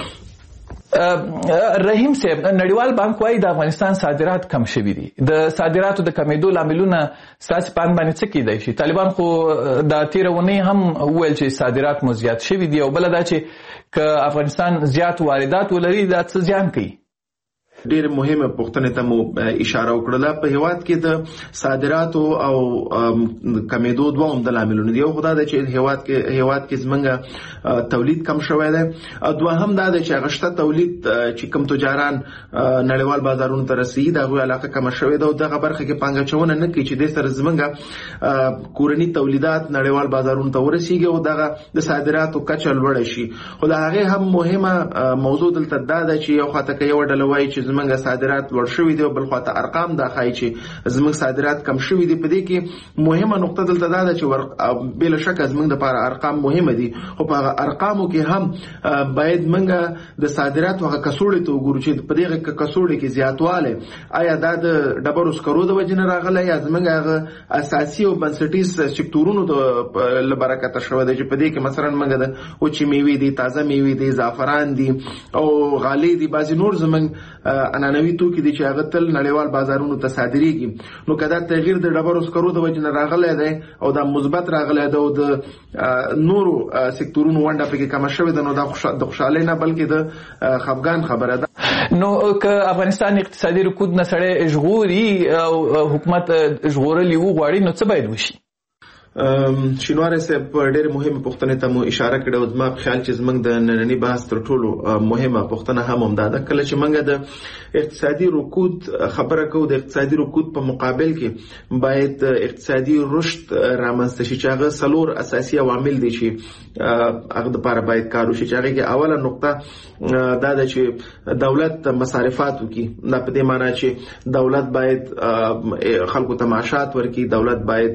رحیم صاحب، نړیوال بانک وايي د افغانستان صادرات کم شوي دي. د صادراتو د کمیدو لاملونه ستاسې په اند باندې څه کیدای شي؟ طالبان خو د تېره اونۍ هم وویل چې صادرات مو زیات شوي دي، او بله دا چې که افغانستان زیات واردات ولري دا څه زیان کوي؟ ډېر مهمه پوښتنې ته مو اشاره وکړله. په هیواد کې د صادراتو او کمیدو دوه عمده لاملونه دي. یو خو دا ده چې هیواد کې هیواد کې زمونږ تولید کم شوی دی، دوهم دا ده چې هغه شته تولید چې کوم تجاران نړیوال بازارونو ته رسېږي د هغوی علاقه کمه شوې ده او دغه برخه کې پانګه اچونه نه کوي چې دې سره زمونږ کورني تولیدات نړیوال بازارونو ته ورسېږي او دغه د صادراتو کچه لوړه شي. خو د هغې هم مهمه موضوع دلته دا ده چې یو خواته که یوه ډله وایي چې زمونږ صادرات لوړ شوي دي او بل خواته ارقام دا ښایي چې زمونږ صادرات کم شوي دي. په دې کې مهمه نقطه دلته دا ده چې بې له شکه زمونږ دپاره ارقام مهمه دي، خو په هغه ارقامو کې هم باید موږ د صادراتو هغه کڅوړې ته وګورو چې په دغه کڅوړې کې زیاتوالی آیا دا د ډبرو سکرو د وجې نه راغلی یا زمونږ هغه اساسي او بنسټیز سکتورونو له برکته شوی دی چې په دې کې مثلا موږ د وچې میوې دي، تازه میوې دي، زعفران دي او غالۍ دي، بعضې نور زمونږ عنعنوي توکي دي چې هغه تل نړیوال بازارونو ته صادریږي. نو که دا تغییر د ډبرو سکرو د وجې نه راغلی دی او دا مثبت راغلی دی او د نورو سکتورونو ونډه پکې کمه شوې ده نو دا د خوشحالۍ نه بلکې د خفګان خبره ده. نو که افغانستان اقتصادي رکود نه سړی ژغوري او حکومت ژغورل یې وغواړي نو څه باید وشي؟ شینواری صاحب ډېر مهمه پوښتنې ته مو اشاره کړې او زما په خیال چې زموږ د ننني بحث تر ټولو مهمه پوښتنه هم همدا ده. کله چې موږ د اقتصادي رکود خبره کوو د اقتصادي رکود په مقابل کې باید اقتصادي رشد رامنځته شي چې هغه څلور اساسي عوامل دي چې هغه دپاره باید کار وشي چې هغې کې اوله نقطه دا ده چې دولت مصارفات وکړي. دا په دې معنی چې دولت باید خلکو ته معاشات ورکړي، دولت باید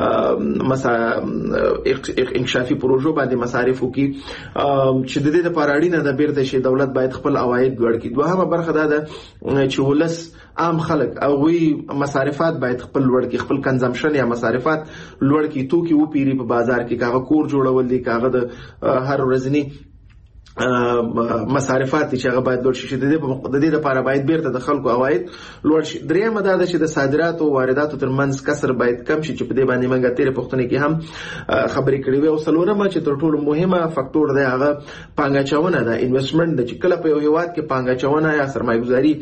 انکشافي پروژو باندې مصارف وکړي چې د دې لپاره اړینه ده بیرته چې دولت باید خپل عواید لوړ کړي. دوهمه برخه دا ده چې ولس عام خلک هغوی مصارفات باید خپل لوړ کړي، خپل کنزمپشن یا مصارفات لوړ کړي، توکي وپیري په بازار کې، که هغه کور جوړول دي، که هغه د هر ورځني مصارفات چې هغه باید لوړ شي. د دې لپاره باید بیرته د خلکو عواید لوړ شي. درېیمه دا ده چې د صادراتو او وارداتو ترمنځ کسر باید کم شي چې په دې باندې موږ تېرې پوښتنې کې هم خبرې کړې وې. او څلورمه چې تر ټولو مهمه فاکتور دی هغه پانګه اچونه ده، انویسټمنټ ده، چې کله په یو هیواد کې پانګه اچونه یا سرمایه‌ګذاري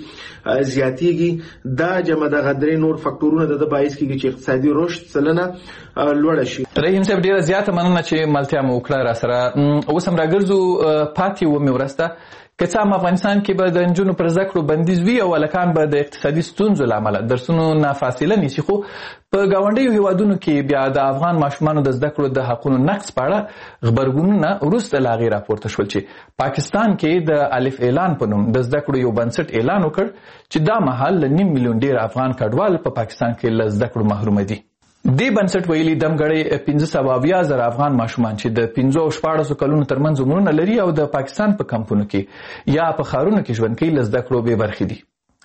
زیاتېږي دا جمع دغه درې نور فاکتورونه د باعث کېږي چې اقتصادي رشد سلنه لوړه شي. رحیم صاحب ډیره زیاته مننه چې ملتیا مو وکړه را سره. اوس هم راګرځو پاتې ومې ورسته که څه هم افغانستان کې به د نجونو پر زده کړو بندیز وي او هلکان به د اقتصادي ستونزو له امله درسونو نه فاصله نیسي، خو په ګاونډیو هیوادونو کې بیا د افغان ماشومانو د زده کړو د حقونو نقض په اړه غبرګونونه وروسته له هغې راپورته شول چې پاکستان کې د الف اعلان په نوم د زده کړو یو بنسټ اعلان وکړ چې دا مهال له نیم میلیون ډېر افغان کډوال په پاکستان کې له زده کړو محرومه دي. دې بنسټ ویلي دمګړی پنځه سوه اویا زره افغان ماشومان چې د پنځو او شپاړسو کلونو ترمنځ عمرونه لري او د پاکستان په کمپونو کې یا په ښارونو کې ژوند کوي له زده کړو بې برخې دي.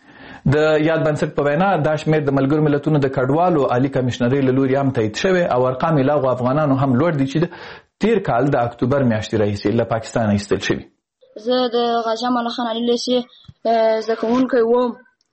د یاد بنسټ په وینا دا شمېر د ملګرو ملتونو د کډوالو عالي کمیشنرۍ له لوري هم تایید شوی او ارقام یې له هغو افغانانو هم لوړ دي چې تیر کال د اکتوبر میاشتې راهیسې له پاکستانه ایستل شوي. زه د غازي امان الله خان علي لیسې زده کوونکی وم.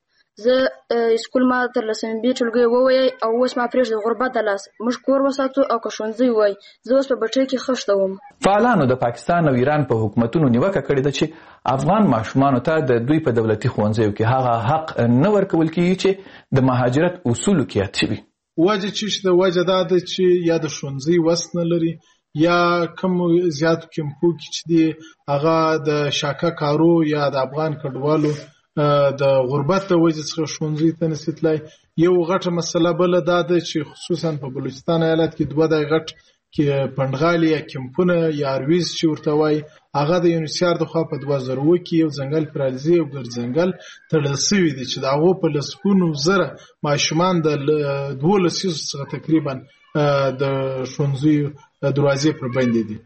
زه اسکول ما تر لسمې بي ټولګی ووایي او اوس ما پرېږدي غربت د لاس موږ کور وساتو او که ښوونځی وای زه اوس په بټۍ کې خښته وم. فعالانو د پاکستان او ایران په حکومتونو نیوکه کړې ده چې افغان ماشومانو ته د دوی په دولتي ښوونځیو کې هغه حق نه ورکول کېږي چې د مهاجرت اصولو کې یاد شوي. وجه چې د وجه دا ده چې یا د ښوونځي وس نه لري یا کم زیاتو کمپو کې چې دی هغه د شاکه کارو یا د افغان کډوالو د غربت د وجې څخه ښوونځي ته نشي تللی. یو غټه مسله بله دا ده چې خصوصا په بلوچستان ایالت کې دوه دای غټ کې پنډغالي یا کمپونه یا ارویز چې ورته وایي هغه د یونیسیار د خوا په دوه زره اووه کې یو ځنګل پرالزي او ګرځنګل تړل سوي دي چې د هغو په لسګونو زره ماشومان د دوه لسیزو څخه تقریبا د ښوونځیو دروازې پر بندې دي.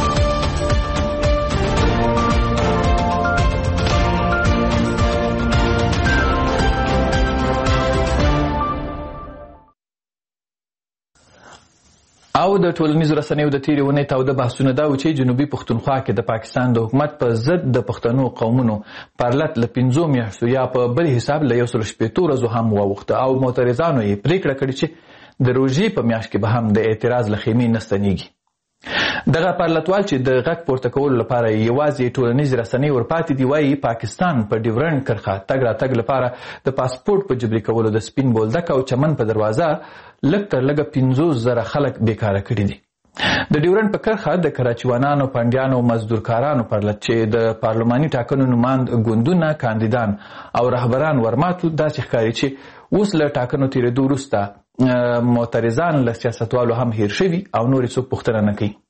او د ټولنیزو رسنیو د تیرې اونۍ تاوده بحثونه دا و چې جنوبي پښتونخوا کې د پاکستان د حکومت په ضد د پښتنو قومونو پرلت له پنځو میاشتو یا په بل حساب له یو سل شپېتو ورځو هم واوښته او معترضانو یې پرېکړه کړې چې د روژې په میاشت کې به هم د اعتراض له خیمې نه ستنېږي. دغه پرلتوال چې د غږ پورته کولو لپاره یوازې ټولنیزې رسنۍ ورپاتې دي وایي پاکستان په ډیورنډ کرښه تګ راتګ لپاره د پاسپورټ په جبري کولو د سپین بولدک او چمن په دروازه لږ تر لږه پنځوس زره خلک بیکاره کړي دي. د ډیورنډ په کرښه د کراچیوانانو، پنډیانو، مزدورکارانو پرلت چې د پارلماني ټاکنو نماند ګوندونه، کاندیدان او رهبران ورماتو داسې ښکاري چې اوس له ټاکنو تېرېدو وروسته معترضان له سیاستوالو هم هیر شوي او نور څوک پوښتنه نه کوي.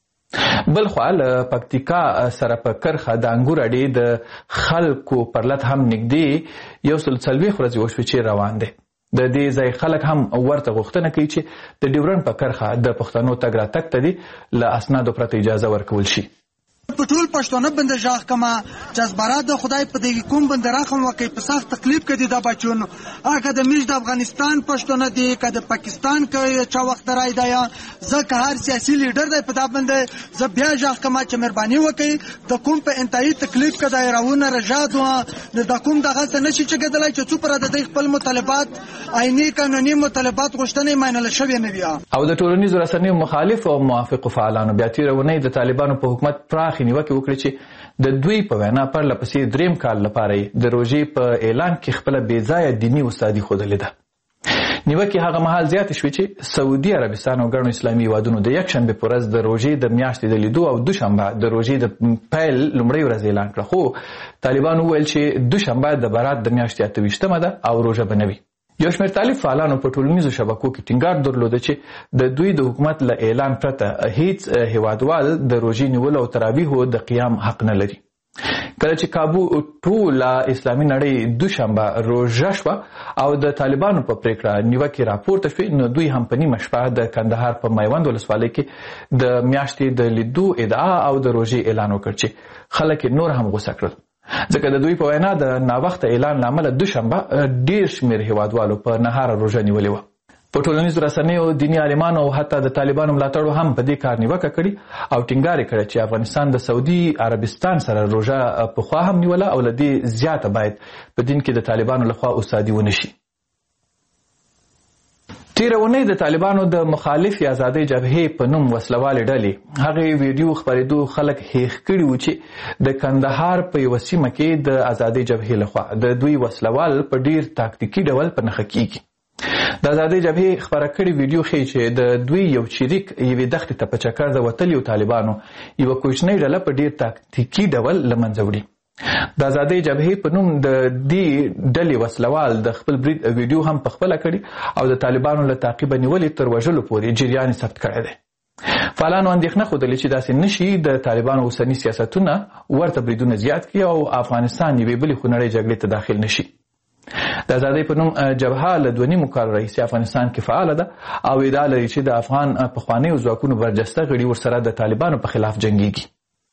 بل خوا له پکتیکا سره په کرښه د انګور اډې د خلکو پرلت هم نږدې یو سل څلوېښت ورځې وشوې چې روان دی. د دې ځای خلک هم ورته غوښتنه کوي چې د ډیورنډ په کرښه د پښتنو تګ راتګ ته دې له اسنادو پرته اجازه ورکول شي. په ټول پښتانه باندې ژغ کما جذبرات د خدای په دې کوم باندې راخم واقع په سخت تکلیف کې دي دا بچون هغه د میش د افغانستان پښتانه دي کده پاکستان کې چا وخت راي دی ځکه هر سیاسي لیډر دی په دا باندې ز بیا ژغ کما چې مهرباني وکړي د کوم په انتهایی تکلیف کې دایراونه رجادو د کوم دغه څه نشي چې کېدلای چې څو پر د خپل مطالبات عیني قانوني مطالبات غوښتنې ماینل شوی نه بیا. او د ټولنیزو رسنیو مخالف او موافق فعالانو بیا تیرونه د طالبانو په حکومت پراخ نیوکه وکړي چې د دوی په وینا پرله پسې دریم کال لپاره د روژې په اعلان کې خپله بې ځایه دیني استادي ښودلې ده. نیوکې هغه مهال زیاتې شوې چې سعودي عربستان او ګڼو اسلامي هیوادونو د یکشنبې په ورځ د روژې د میاشتې د لیدو او دوشنبه د روژې د پیل لومړۍ ورځ اعلان کړه، خو طالبانو وویل چې دوشنبه د برات د میاشتې اته ویشتمه ده او روژه به نه وي. یو شمېر طالب فعالانو په ټولنیزو شبکو کې ټینګار درلوده چې د دوی د حکومت له اعلان پرته هیڅ هیوادوال د روژې نیولو او تراویحو د قیام حق نه لري. کله چې کابو ټوله اسلامي نړۍ دوشنبه روژه شوه او د طالبانو په پریکړه نیوکې راپورته شوې نو دوی هم په نیمه شپه د کندهار په میوند ولسوالۍ کې د میاشتې د لیدو ادعا او د روژې اعلان وکړ چې خلک نور هم غوسه کړل، ځکه د دوی په وینا د ناوخته اعلان له امله دوشنبه ډېر شمېر هیوادوالو په نهاره روژه نیولې وه. په ټولنیزو رسنیو دیني عالمانو او حتی د طالبانو ملاتړو هم په دې کار نیوکه کړې او ټینګار یې کړی چې افغانستان د سعودي عربستان سره روژه پخوا هم نیوله او له دې زیاته باید په دین کې د طالبانو لخوا استادي ونه شي. تیره اونۍ د طالبانو د مخالفې ازادۍ جبهې په نوم وسلوالې ډلې هغې ویډیو خپرېدو خلک هیښ کړي وو چې د کندهار په یوه سیمه کې د ازادۍ جبهې لخوا د دوی وسلوال په ډیر تاکتیکي ډول په نښه کیږي. د ازادۍ جبهې خپره کړې ویډیو ښیي چې د دوی یو چریک یوې دښتې ته په چکر د وتلیو طالبانو یوه کوچنۍ ډله په ډیر تاکتیکي ډول له منځه وړي. د ازادۍ جبهې په نوم د دې ډلې وسلوال د خپل برید ویډیو هم پخپله کړي او د طالبانو له تعقیبه نیولې تر وژلو پورې جریان یې ثبت کړی دی. فعالانو اندېښنه ښودلې چې داسې نشي د طالبانو اوسني سیاستونه ورته بریدونه زیات کړي او افغانستان یوې بلې خونړۍ جګړې ته داخل نشي. د ازادۍ په نوم جبهه له دوه نیمو کال راهیسې افغانستان کې فعاله ده او ادعا لري چې د افغان پخوانیو ځواکونو برجسته غړي ورسره د طالبانو په خلاف جنګیږي.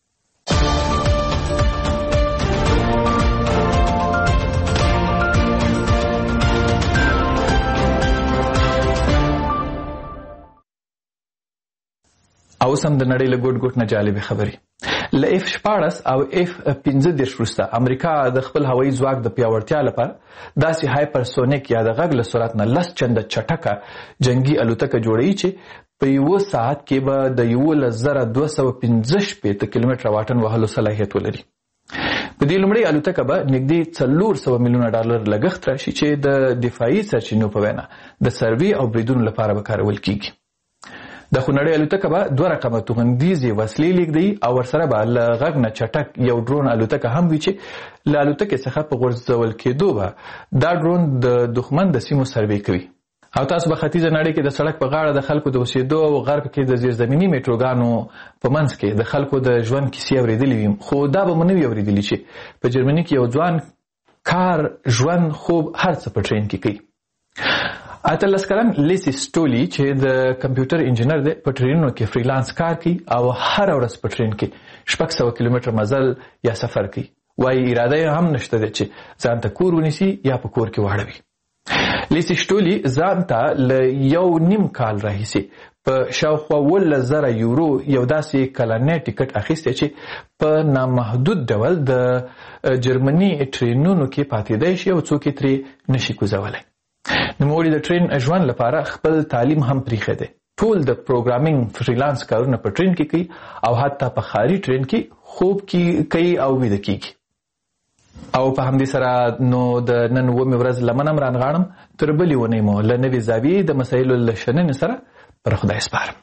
او سم د نړۍ له ګوټ ګوټ نه جالبې خبرې. له اف شپاړس او اف پنځه دېرش وروسته امریکا د خپل هوایي ځواک د پیاوړتیا لپاره داسې هایپرسونیک یا د غږ له سرعت نه لس چنده چټکه جنګي الوتکه جوړوي چې په یوه ساعت کې به د یولس زره دوه سوه پنځه شپېته کیلومتره واټن وهلو صلاحیت ولري. په دې لومړۍ الوتکه به نږدې څلور سوه میلیونه ډالر لګښت راشي چې د دفاعي سرچینو په وینا د سروې او بریدونو لپاره به کارول کیږي. د خونړۍ الوتکه به دوه رقمه توغندیزې وسلې لیږدوي او ورسره به له غږ نه چټک یو ډرون الوتکه هم وي چې له الوتکې څخه په غورځول کېدو به دا ډرون د دښمن د سیمو سروې کوي. او تاسو به ختیځه نړۍ کې د سړک په غاړه د خلکو د اوسېدو او غرب کې د زیرزمیني میټروګانو په منځ کې د خلکو د ژوند کیسې اورېدلې وي، خو دا به مو نه وي اورېدلي چې په جرمني کې یو ځوان کار ژوند خوب هر څه په ټرین کې کوي. اتلس کلن لیسی سټولي چې د کمپیوټر انجینر دی په ټرینونو کې فریلانس کار کوي او هر ورځ په ټرین کې شپږ سوه کیلومتره مزل یا سفر کوي. وایي اراده یې هم نشته دی چې ځان ته کور ونیسي یا په کور کې واړوي. لیسی سټولي ځان ته له یو نیم کال راهیسې په شاوخوا اوولس زره یورو یو داسې کلنی ټکټ اخیستی چې په نامحدود ډول د جرمني ټرینونو کې پاتېدی شي او څوک یې ترې نشي کوزولی. نوموړي د ټرین ژوند لپاره خپل تعلیم هم پریښی دی. ټول د پروګرامینګ فریلانس کارونه په ټرین کې کوي او حتی په ښاري ټرین کې خوب کوي او ویده کیږي. او په همدې سره نو د نن اوومې ورځ لمن هم رانغاړم. تر بلې اونۍ مو له نوې زاویې د مسایلو له شننې سره پر خدای سپارم.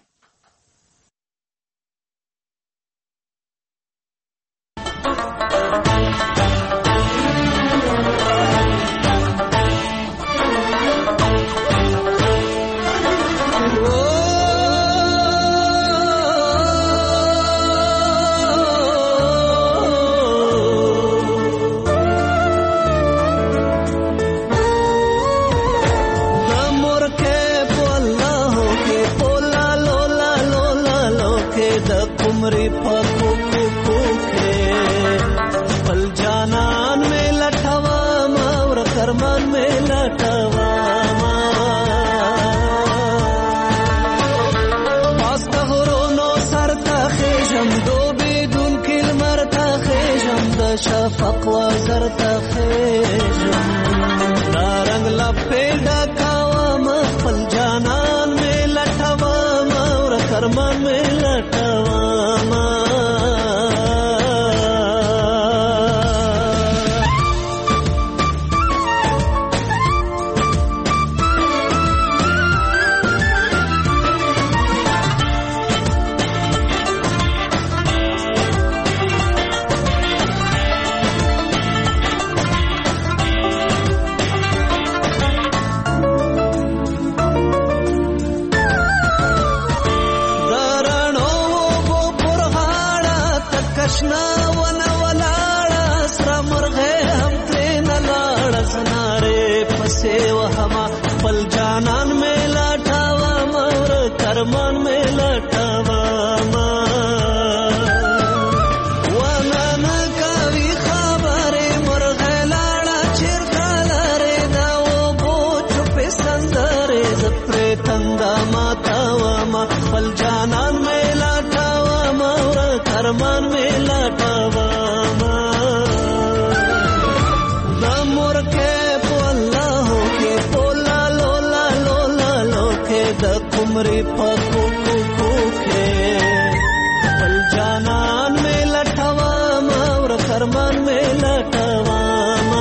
شفق وزر تخیجم دارنگ لپیدا کاوام خپل جانان میں لٹوام اور کرمان میں لٹوام. مري پکو کو کو کې بل جانان میں لټوا ما ور فرمان میں لټوا ما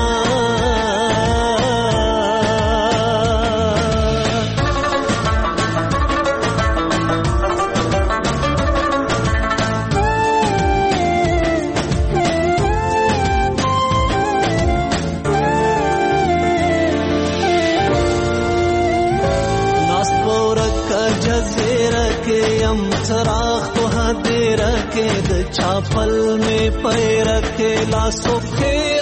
चराग तो हाँ दे रखे द छापल में पैर के लासो खे